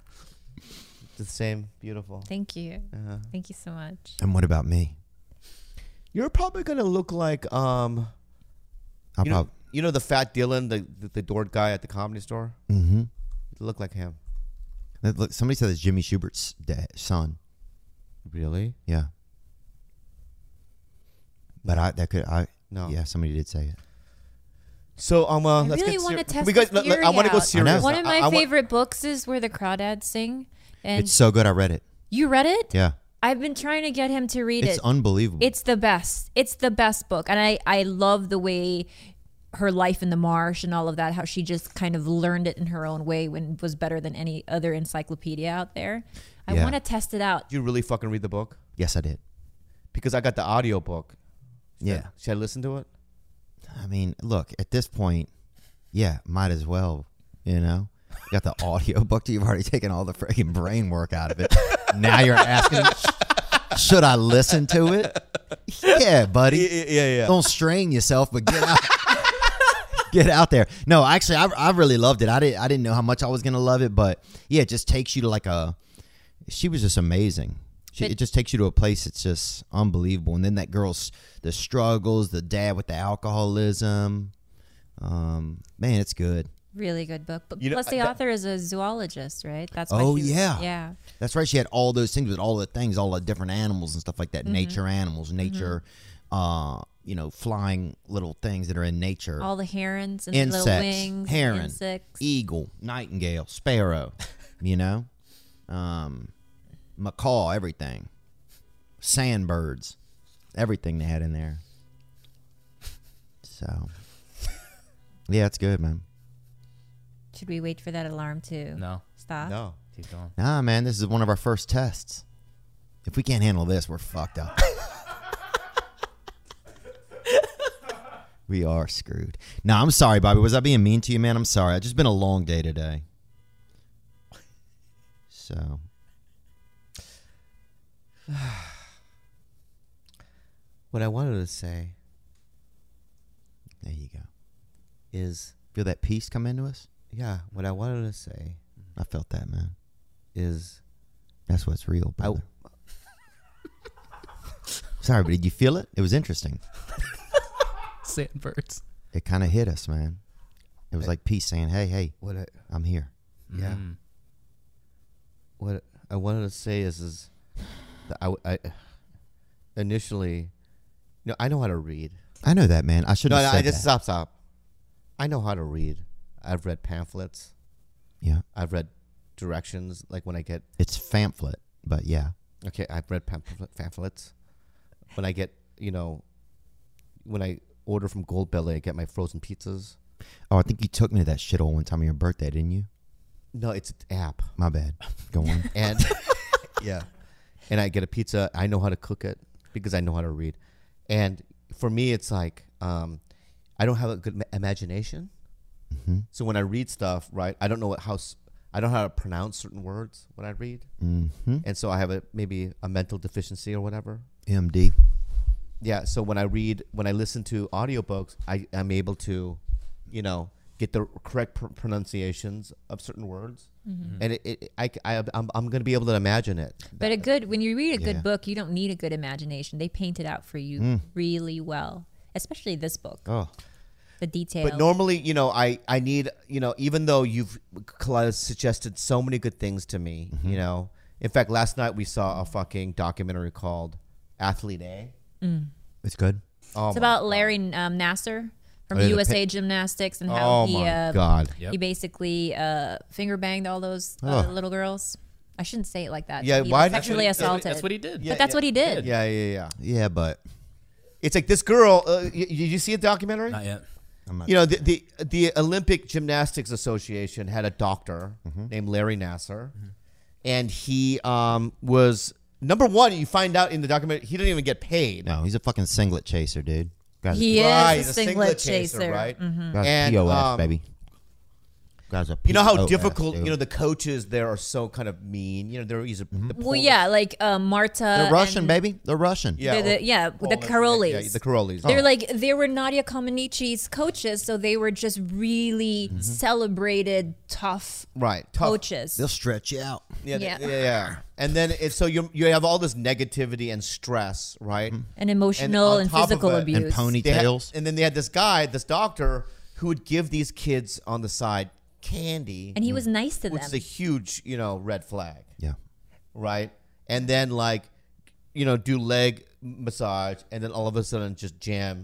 same beautiful. Thank you. Thank you so much. And what about me? You're probably gonna look like you know the fat Dylan, the door guy at the Comedy Store. Mm-hmm. You look like him. Look, somebody said it's Jimmy Schubert's son. Really? Yeah. But No. Yeah, somebody did say it. So I let's really get want to test we got, this theory I want to go out. serious. One of my I want- favorite books is Where the Crawdads Sing, and It's so good. I read it. you read it. Yeah. I've been trying to get him to read It's it. unbelievable. It's the best. It's the best book, and I love the way her life in the marsh and all of that. How she just kind of learned it in her own way when it was better than any other encyclopedia out there. I Yeah. want to test it out. Did you really fucking read the book? Yes, I did. Because I got the audio book. Yeah. Should I listen to it? I mean, look, at this point, yeah, might as well, you know? You got the audio book. You've already taken all the freaking brain work out of it. Now you're asking, should I listen to it? Yeah, buddy. Yeah. Don't strain yourself, but get out. Get out there. No, actually, I really loved it. I didn't know how much I was gonna love it, but yeah, it just takes you to like she was just amazing. It just takes you to a place that's just unbelievable. And then that girl's the struggles, the dad with the alcoholism. Man, it's good. Really good book. But You know, plus, the that- author is a zoologist, right? That's why Oh, she was- yeah. yeah. That's right. She had all those things with all the things, all the different animals and stuff like that. Nature animals, nature, flying little things that are in nature. All the herons and the little Insects, wings, heron, insects. eagle, nightingale, sparrow, macaw, everything, sandbirds, everything they had in there. So, yeah, it's good, man. Should we wait for that alarm to No. stop? No. Keep going. Nah, man, this is one of our first tests. If we can't handle this, we're fucked up. We are screwed. No, I'm sorry, Bobby. Was I being mean to you, man? I'm sorry. It's just been a long day today. So. What I wanted to say There you go. is, Feel that peace come into us? yeah, what I wanted to say I felt that, man. is, That's what's real, brother. Sorry, but did you feel it? It was interesting. Sandbirds. It kind of hit us, man. It was like peace saying, hey, what I, I'm here. yeah, what I wanted to say is that I initially, I know how to read. I know that, man. I should No, have no, said just that. stop. I know how to read. I've read pamphlets. Yeah. I've read directions. Like when I get, It's pamphlet, but yeah. okay, I've read pamphlets. When I get, when I order from Gold Belly, I get my frozen pizzas. Oh, I think you took me to that shithole one time on your birthday, didn't you? No, it's an app. My bad. Go on. And yeah, and I get a pizza. I know how to cook it because I know how to read. And for me, it's like I don't have a good imagination. Mm-hmm. So when I read stuff, right, I don't know I don't know how to pronounce certain words when I read, Mm-hmm. and so I have maybe a mental deficiency or whatever. MD. Yeah. So when I listen to audiobooks, I'm able to, get the correct pronunciations of certain words, and I'm going to be able to imagine it. But when you read a good Yeah. book, you don't need a good imagination. They paint it out for you really well, especially this book. Oh. The detail. But normally, I need, even though Kalila suggested so many good things to me, in fact, last night we saw a fucking documentary called Athlete A. It's good. Oh It's my about God. Larry Nasser from Oh, yeah, the USA Gymnastics and how Oh he my God. Yep. he basically finger banged all those Ugh. little girls. I shouldn't say it like that. Yeah, He why was did sexually you- assaulted. That's what he did. Yeah, But that's what he did. Yeah. Yeah, but It's like this girl. Did you see a documentary? Not yet. I'm not. The Olympic Gymnastics Association had a doctor named Larry Nasser, and he was number one. You find out in the documentary he didn't even get paid. No, he's a fucking singlet chaser, dude. Guy's He Right, is he's a singlet chaser. right? guy's and, POS, baby. Guy's a You know how POS, difficult, dude. the coaches there are so kind of mean. They're the Well, Polish- yeah, like Marta. They're Russian, and baby. They're Russian. Yeah, the Polish, Karolis. Yeah, the Karolis. They were Nadia Comaneci's coaches, so they were just really celebrated, tough right, tough. coaches. They'll stretch you out. Yeah. And then so you have all this negativity and stress, right? And emotional on and top of physical it- abuse. And ponytails. And then they had this guy, this doctor, who would give these kids on the side candy, And he was nice to which them. is a huge, red flag, Yeah. right? And then do leg massage, and then all of a sudden just jam,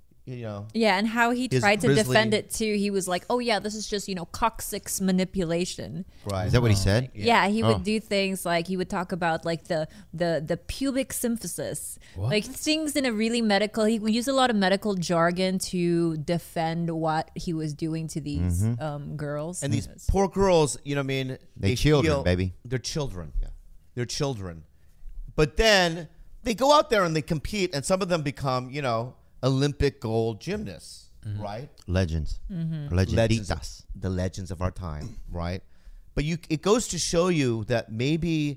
Yeah, and how he His tried to grizzly- defend it too. He was like, "Oh yeah, this is just coccyx manipulation." right? Is that what he said? Yeah, he Oh. would do things like he would talk about like the pubic symphysis, like things in a really medical. He would use a lot of medical jargon to defend what he was doing to these girls. And these poor girls, They children, baby. They're children. Yeah. They're children. But then they go out there and they compete, and some of them become, Olympic gold gymnasts, right? Legends. Mm-hmm. Legenditas. The legends of our time, right? But it goes to show you that maybe,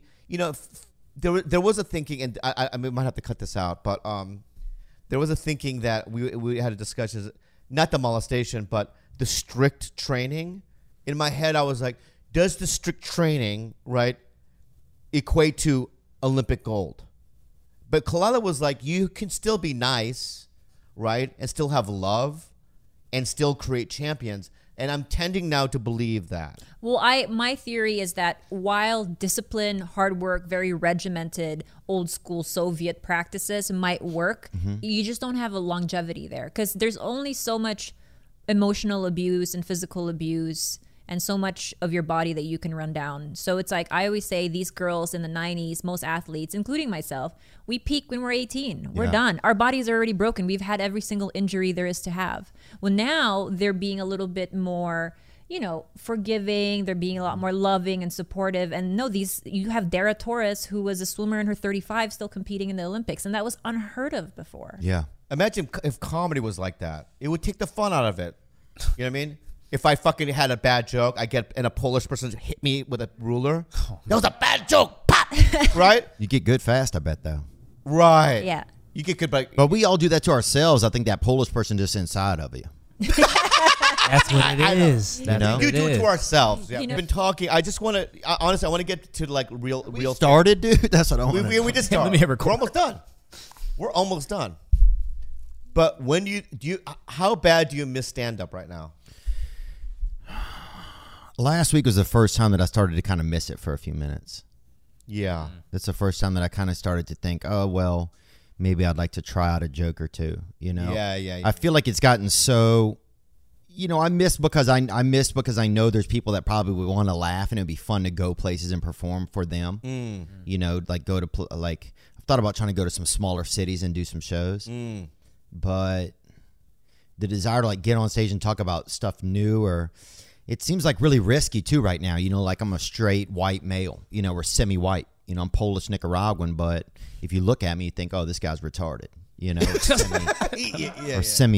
there was a thinking, and I might have to cut this out, but there was a thinking that we had a discussion, not the molestation, but the strict training. In my head, I was like, does the strict training, right, equate to Olympic gold? But Kalila was like, you can still be nice, right, and still have love and still create champions. And I'm tending now to believe that. Well, my theory is that while discipline, hard work, very regimented, old school Soviet practices might work, you just don't have a longevity there because there's only so much emotional abuse and physical abuse and so much of your body that you can run down. So it's like I always say these girls in the 90s, most athletes, including myself, we peak when we're 18. We're Yeah. done. Our bodies are already broken. We've had every single injury there is to have. Well, now they're being a little bit more, forgiving. They're being a lot more loving and supportive. And no, you have Dara Torres, who was a swimmer in her 35, still competing in the Olympics. And that was unheard of before. Yeah. Imagine if comedy was like that. It would take the fun out of it. You know what I mean? If I fucking had a bad joke, and a Polish person hit me with a ruler. That was a bad joke. Pop! Right? You get good fast, I bet, though. Right. Yeah. You get good, but But we all do that to ourselves. I think that Polish person just inside of you. That's what it is. That's know? what you it do it is. to ourselves. Yeah. You know- We've been talking. I just want to, honestly, I want to get to like real. Started, dude? That's what I want. We just Let started. me have a We're almost done. We're almost done. But when how bad do you miss stand up right now? Last week was the first time that I started to kind of miss it for a few minutes. Yeah. That's the first time that I kind of started to think, oh, well, maybe I'd like to try out a joke or two, you know? Yeah. I feel like it's gotten so, I missed because I know there's people that probably would want to laugh and it'd be fun to go places and perform for them. Like go to, like, I've thought about trying to go to some smaller cities and do some shows. But the desire to like get on stage and talk about stuff new, or it seems like really risky too right now. Like I'm a straight white male, or semi-white. I'm Polish Nicaraguan, but if you look at me, you think, oh, this guy's retarded. Semi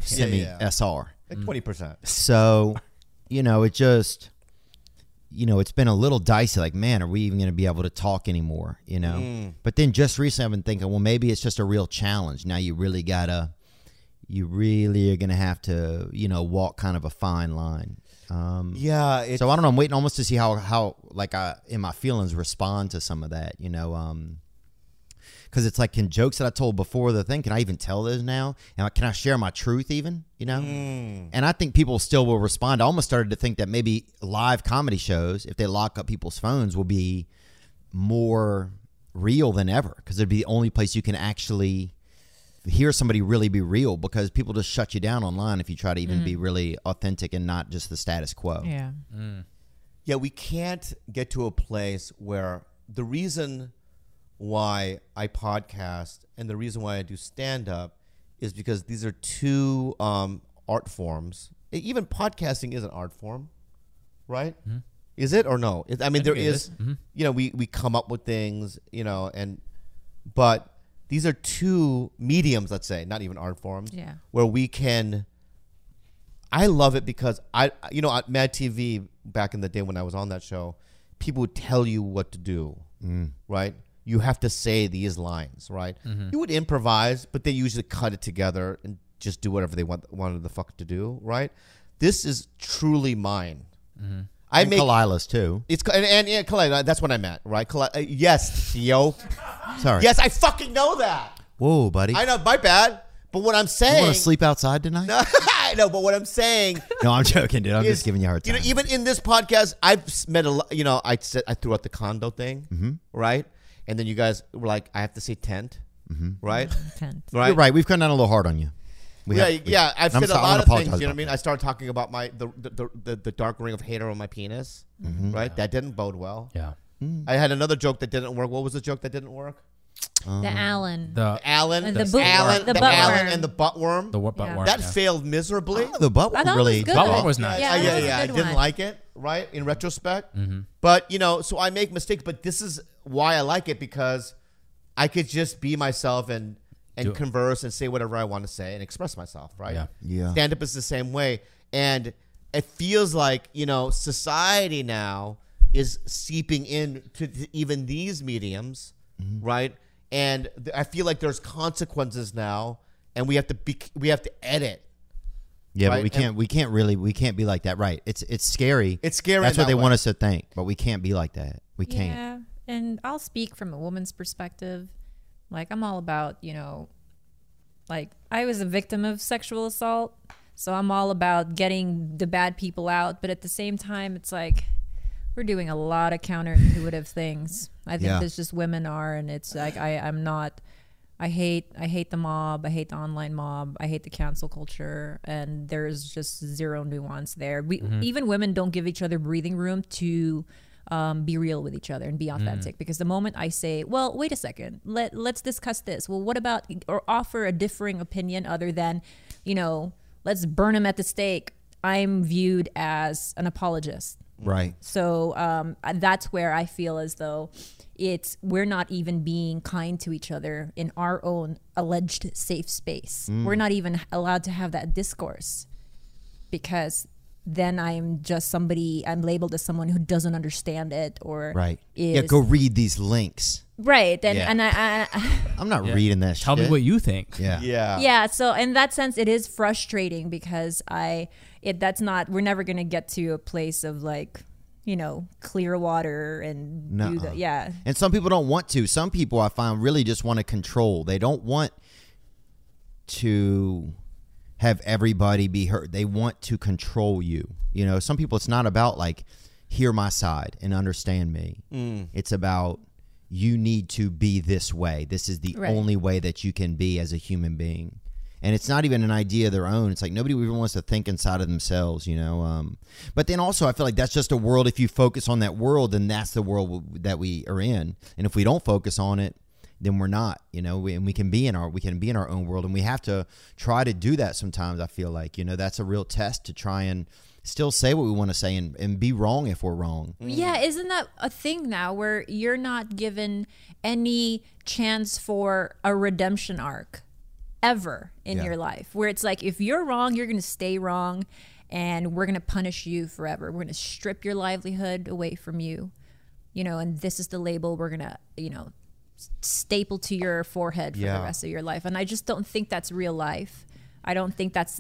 SR. Like 20%. So, it just, it's been a little dicey. Like, man, are we even going to be able to talk anymore? But then just recently I've been thinking, well, maybe it's just a real challenge. Now you really are going to have to, walk kind of a fine line. Yeah. So I don't know. I'm waiting almost to see how like in my feelings respond to some of that, because it's like, can jokes that I told before the thing, can I even tell those now? And can I share my truth even, And I think people still will respond. I almost started to think that maybe live comedy shows, if they lock up people's phones, will be more real than ever, because it'd be the only place you can actually hear somebody really be real, because people just shut you down online if you try to even be really authentic and not just the status quo. Yeah. Yeah, we can't get to a place where the reason why I podcast and the reason why I do stand-up is because these are two art forms. Even podcasting is an art form, right? Is it or no? There think it is. We come up with things, but these are two mediums, let's say, not even art forms, where we can. I love it because at Mad TV back in the day when I was on that show, people would tell you what to do, right? You have to say these lines, right? You would improvise, but they usually cut it together and just do whatever they wanted the fuck to do, right? This is truly mine. I And make Kalila's too. it's and Kalila, that's what I meant, right? Yes, yo. Sorry. Yes, I fucking know that. Whoa, buddy. I know, my bad. But what I'm You saying, want to sleep outside tonight? I know, but what I'm saying No, I'm joking, dude. I'm is, just giving you a hard time. even in this podcast, I've met a lot. I threw out the condo thing, right? And then you guys were like, I have to say tent, right? Tent. Right? You're right. We've come down a little hard on you. I've I'm said a sorry, I lot wanna of things. apologize You know what I about mean? I started talking about the dark ring of hater on my penis, right? That didn't bode well. Yeah. I had another joke that didn't work. What was the joke that didn't work? The Allen. The Allen, And the the boot Allen, worm. The the butt Allen, worm. and the butt worm. butt Yeah. worm. That yeah. failed miserably. The butt I thought really. it was good. Butt though. worm was nice. Yeah, it was a I good didn't one. like it, right? In retrospect. But, so I make mistakes, but this is why I like it, because I could just be myself and Do it. converse and say whatever I want to say and express myself, right? Yeah. Stand-up is the same way. And it feels like, society now is seeping in to even these mediums, right? And I feel like there's consequences now, and we have to edit. Yeah, Right? but we can't be like that, right? It's scary. It's scary That's in what they that want way. us to think, but we can't be like that. We can't. Yeah, and I'll speak from a woman's perspective. Like, I'm all about, like, I was a victim of sexual assault, so I'm all about getting the bad people out. But at the same time, it's like we're doing a lot of counterintuitive things. I think Yeah. that's just women are, and it's like I'm not. I hate the mob. I hate the online mob. I hate the cancel culture, and there's just zero nuance there. We even women don't give each other breathing room to be real with each other and be authentic. Because the moment I say, well, wait a second, let's discuss this. Well, what about, or offer a differing opinion other than, let's burn him at the stake, I'm viewed as an apologist. Right. So that's where I feel as though we're not even being kind to each other in our own alleged safe space. We're not even allowed to have that discourse, because then I'm labeled as someone who doesn't understand it, or Right. is, Yeah, go read these links. right. And Yeah. and I I'm not reading that Tell shit. me what you think. Yeah. Yeah. yeah. So in that sense, it is frustrating, because we're never gonna get to a place of like, clear water and do Nuh-uh. yeah. And some people don't want to. Some people I find really just want to control. They don't want to have everybody be heard. They want to control you. Some people, it's not about like, hear my side and understand me. It's about, you need to be this way. This is the Right. only way that you can be as a human being. And it's not even an idea of their own. It's like nobody even wants to think inside of themselves, But then also I feel like that's just a world. If you focus on that world, then that's the world that we are in. And if we don't focus on it, then we're not, and we can be in our own world. And we have to try to do that sometimes. I feel like, that's a real test to try and still say what we want to say and be wrong if we're wrong. Yeah, isn't that a thing now where you're not given any chance for a redemption arc ever in Yeah. your life? Where it's like, if you're wrong, you're going to stay wrong, and we're going to punish you forever. We're going to strip your livelihood away from you, and this is the label we're going to, staple to your forehead for the Yeah. rest of your life. And I just don't think that's real life. I don't think that's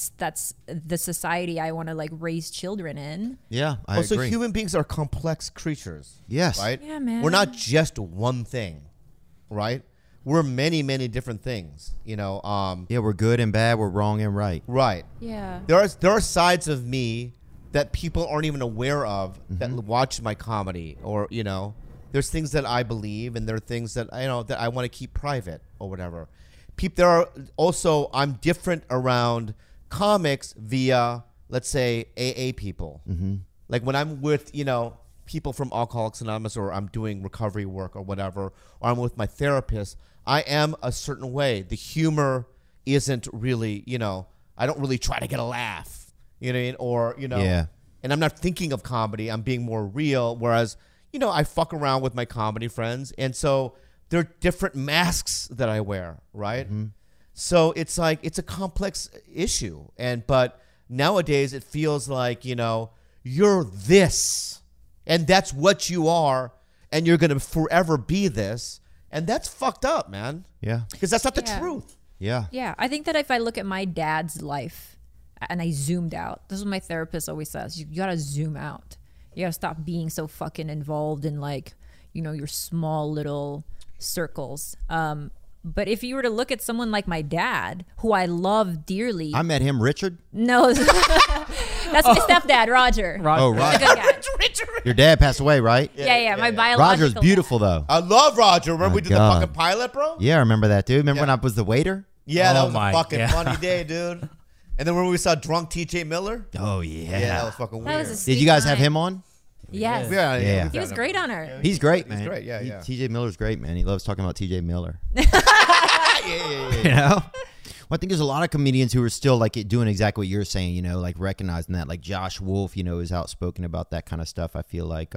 the society I want to like raise children in. Yeah, I Also, agree. human beings are complex creatures. Yes. Right? Yeah, man. We're not just one thing, right? We're many, many different things, Yeah, we're good and bad. We're wrong and right. Right. Yeah. There are sides of me that people aren't even aware of that watch my comedy, or there's things that I believe, and there are things that that I want to keep private or whatever. There are also, I'm different around comics via, let's say, AA people. Like when I'm with people from Alcoholics Anonymous, or I'm doing recovery work or whatever, or I'm with my therapist, I am a certain way. The humor isn't really, I don't really try to get a laugh, you know what I mean? Or, Yeah. and I'm not thinking of comedy. I'm being more real. Whereas, I fuck around with my comedy friends. And so there are different masks that I wear, right? So it's like, it's a complex issue. But nowadays it feels like, you're this, and that's what you are, and you're going to forever be this. And that's fucked up, man. Yeah. Because that's not the Yeah. truth. Yeah. Yeah, I think that if I look at my dad's life and I zoomed out, this is what my therapist always says, you gotta zoom out. You gotta stop being so fucking involved in like, your small little circles. But if you were to look at someone like my dad, who I love dearly, I met him, Richard. no, that's my stepdad, Roger. Oh, He's a Roger. good guy. Your dad passed away, right? Yeah, my biological Roger's dad. beautiful, though. I love Roger. Remember My we did God. the fucking pilot, bro? Yeah, I remember that, dude. Remember when I was the waiter? Yeah, that Oh was my a fucking God. funny day, dude. And then when we saw drunk TJ Miller, Oh, yeah. yeah, that was fucking That weird. was a Did sweet you guys have time. him on? Yes. Yeah, Yeah. He was great on her. He's great, man. great, yeah, yeah. TJ Miller's great, man. He loves talking about TJ Miller. yeah. You know? Well, I think there's a lot of comedians who are still like doing exactly what you're saying, like recognizing that. Like Josh Wolf, is outspoken about that kind of stuff. I feel like,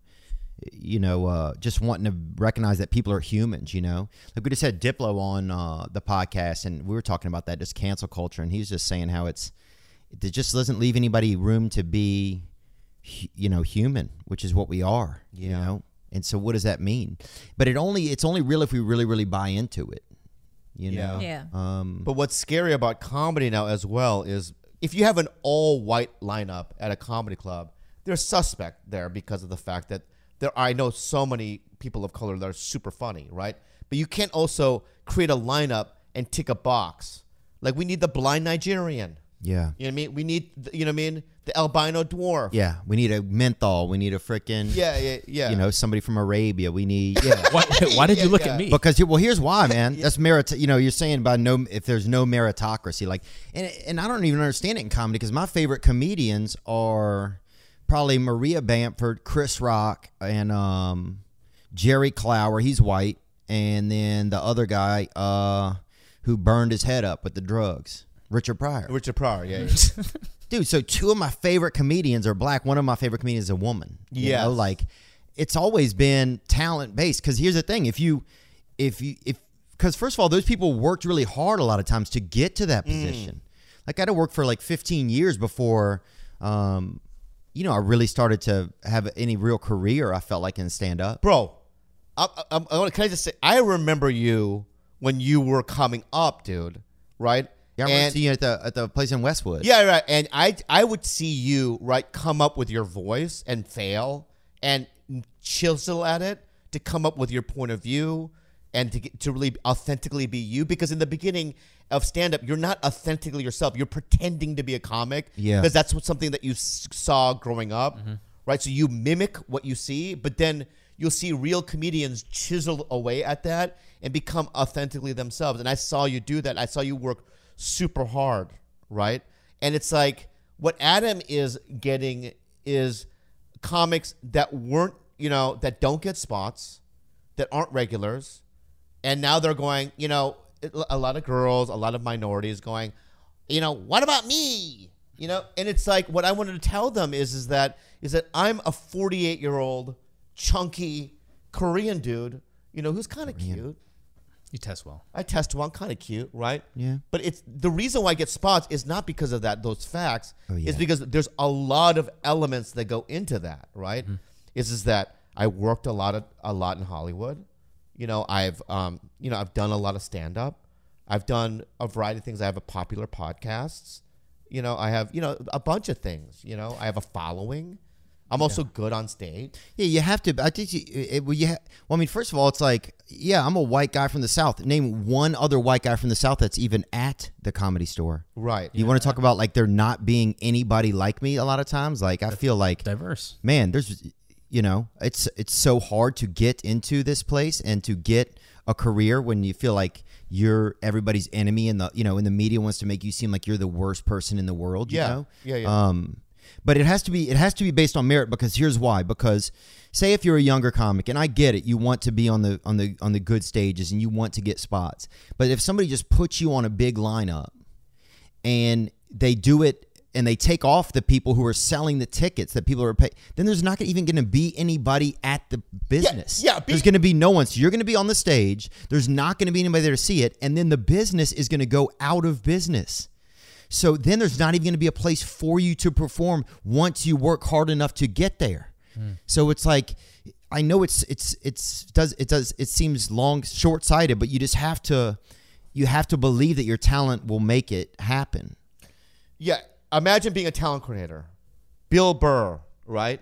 just wanting to recognize that people are humans, Like we just had Diplo on the podcast, and we were talking about that, just cancel culture. And he's just saying how it just doesn't leave anybody room to be, human, which is what we are, you know? And so what does that mean? But it's only real if we really, really buy into it, know? Yeah. But what's scary about comedy now as well is if you have an all-white lineup at a comedy club, there's suspect there because of the fact that I know so many people of color that are super funny, right? But you can't also create a lineup and tick a box. Like we need the blind Nigerian. Yeah. You know what I mean? We need, the albino dwarf. Yeah. We need a menthol. We need a freaking, Yeah. somebody from Arabia. We need, Why did you look at me? Because here's why, man. That's you're saying about if there's no meritocracy, like, and I don't even understand it in comedy because my favorite comedians are probably Maria Bamford, Chris Rock, and Jerry Clower. He's white, and then the other guy who burned his head up with the drugs, Richard Pryor. Richard Pryor, yeah. Dude, so two of my favorite comedians are black. One of my favorite comedians is a woman. You Yes. know, like it's always been talent based. Because here's the thing: because first of all, those people worked really hard a lot of times to get to that position. Like I had to work for like 15 years before, I really started to have any real career. I felt like in stand up. Bro, can I just say, I remember you when you were coming up, dude, right? Yeah, I remember seeing you at the place in Westwood. Yeah, right. And I would see you, right, come up with your voice and fail and chisel at it to come up with your point of view and to really authentically be you. Because in the beginning of stand-up, you're not authentically yourself. You're pretending to be a comic. Yeah. Because that's something that you saw growing up, right? So you mimic what you see, but then you'll see real comedians chisel away at that and become authentically themselves. And I saw you do that. I saw you work super hard, right? And it's like what Adam is getting is comics that weren't, that don't get spots, that aren't regulars, and now they're going, a lot of girls, a lot of minorities going, what about me? And it's like what I wanted to tell them is that I'm a 48-year-old chunky Korean dude, who's kind of cute. You test well. I test well, I'm kind of cute, right? Yeah. But it's the reason why I get spots is not because of those facts. Oh, yeah. It's because there's a lot of elements that go into that, right? Is that I worked a lot in Hollywood. I've done a lot of stand up. I've done a variety of things. I have a popular podcasts. I have a bunch of things. I have a following. I'm also good on stage. Yeah, you have to. I think first of all, it's like, yeah, I'm a white guy from the South. Name one other white guy from the South that's even at the Comedy Store. Right. You want to talk about like there not being anybody like me a lot of times? Like I feel like, Diverse. man, there's, it's so hard to get into this place and to get a career when you feel like you're everybody's enemy and in the media wants to make you seem like you're the worst person in the world. Yeah. You know? Yeah. But it has to be based on merit, because here's why. Because say if you're a younger comic, and I get it, you want to be on the good stages and you want to get spots. But if somebody just puts you on a big lineup and they do it and they take off the people who are selling the tickets that people are paying, then there's not even going to be anybody at the business. There's going to be no one. So you're going to be on the stage. There's not going to be anybody there to see it. And then the business is going to go out of business. So then there's not even going to be a place for you to perform once you work hard enough to get there. So it's like, I know it seems short-sighted, but you just have to believe that your talent will make it happen. Yeah. Imagine being a talent coordinator. Bill Burr, right?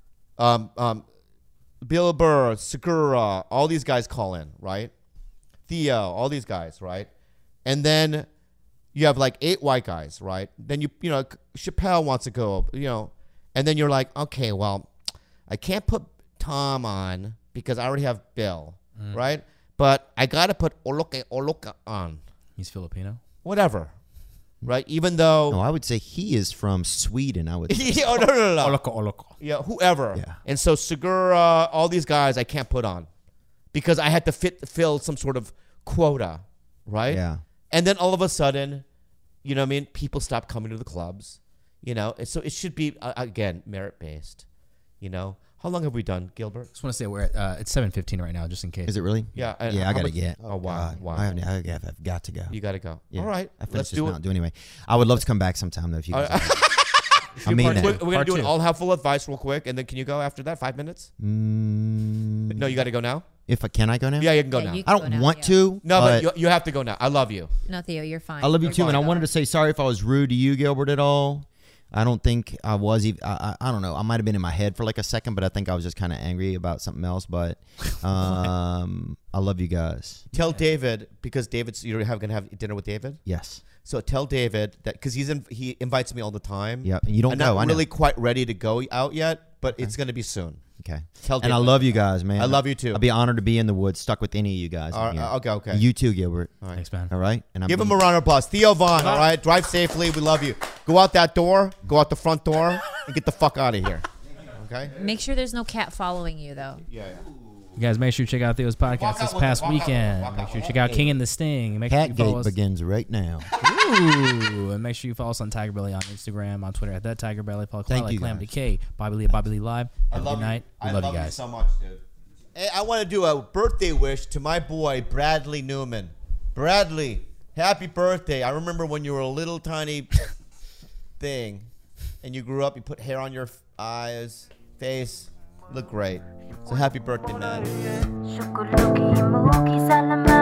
Bill Burr, Segura, all these guys call in, right? Theo, all these guys, right? And then you have like 8 white guys, right? Then Chappelle wants to go, and then you're like, okay, well, I can't put Tom on because I already have Bill, right? But I got to put Oloka on. He's Filipino. Whatever, right? Even though... No, I would say he is from Sweden, I would say. No. Oloko. Yeah, whoever. Yeah. And so Segura, all these guys I can't put on because I had to fill some sort of quota, right? Yeah. And then all of a sudden, people stop coming to the clubs, and so it should be, again, merit-based, How long have we done, Gilbert? Just want to say we're at it's 7:15 right now, just in case. Is it really? Yeah. I how gotta much- get. Oh, wow. God. Wow. I've got to go. You got to go. Yeah. All right. I finished Let's this do it. Mountain Dew anyway. I would love to come back sometime though if you guys. I mean that. We're going to Part do an two. all helpful advice real quick, and then can you go after that? 5 minutes? No, you got to go now? Can I go now? Yeah, you can go Yeah, now. you I can don't go now, want yeah. to. No, but you have to go now. I love you. No, Theo, you're fine. I love you too, and I Go. wanted to say sorry if I was rude to you, Gilbert, at all. I don't think I was. I don't know. I might have been in my head for like a second, but I think I was just kind of angry about something else. But I love you guys. Tell David, because you're going to have dinner with David. Yes. So tell David that because he invites me all the time. Yep. And you don't I'm go. not I know. really quite ready to go out yet, but it's going to be soon. Okay. Tell And I David. love you guys, man. I love you too. I'd be honored to be in the woods, stuck with any of you guys. All in right, here. okay. You too, Gilbert. Thanks, man. All right. And I'm Give him a round of applause. Theo Vaughn, all right? Drive safely. We love you. Go out that door. Go out the front door and get the fuck out of here. Okay? Make sure there's no cat following you, though. Yeah. You guys, make sure you check out Theo's podcast Walk out this with past it. Walk out with it. weekend. Walk Make out sure you with check out King and the Sting. Make sure you follow Catgate us. begins right now. Ooh, and make sure you follow us on Tiger Belly on Instagram, on Twitter at that Tiger Belly. Follow Thank like you, Clam guys. K, Bobby Lee at Bobby Lee Live. Have a good night. We I love you love you guys. so much, dude. Hey, I want to do a birthday wish to my boy Bradley Newman. Bradley, happy birthday! I remember when you were a little tiny thing, and you grew up. You put hair on your eyes, face. Look great. So happy birthday, man. Shukuluki muki salamat.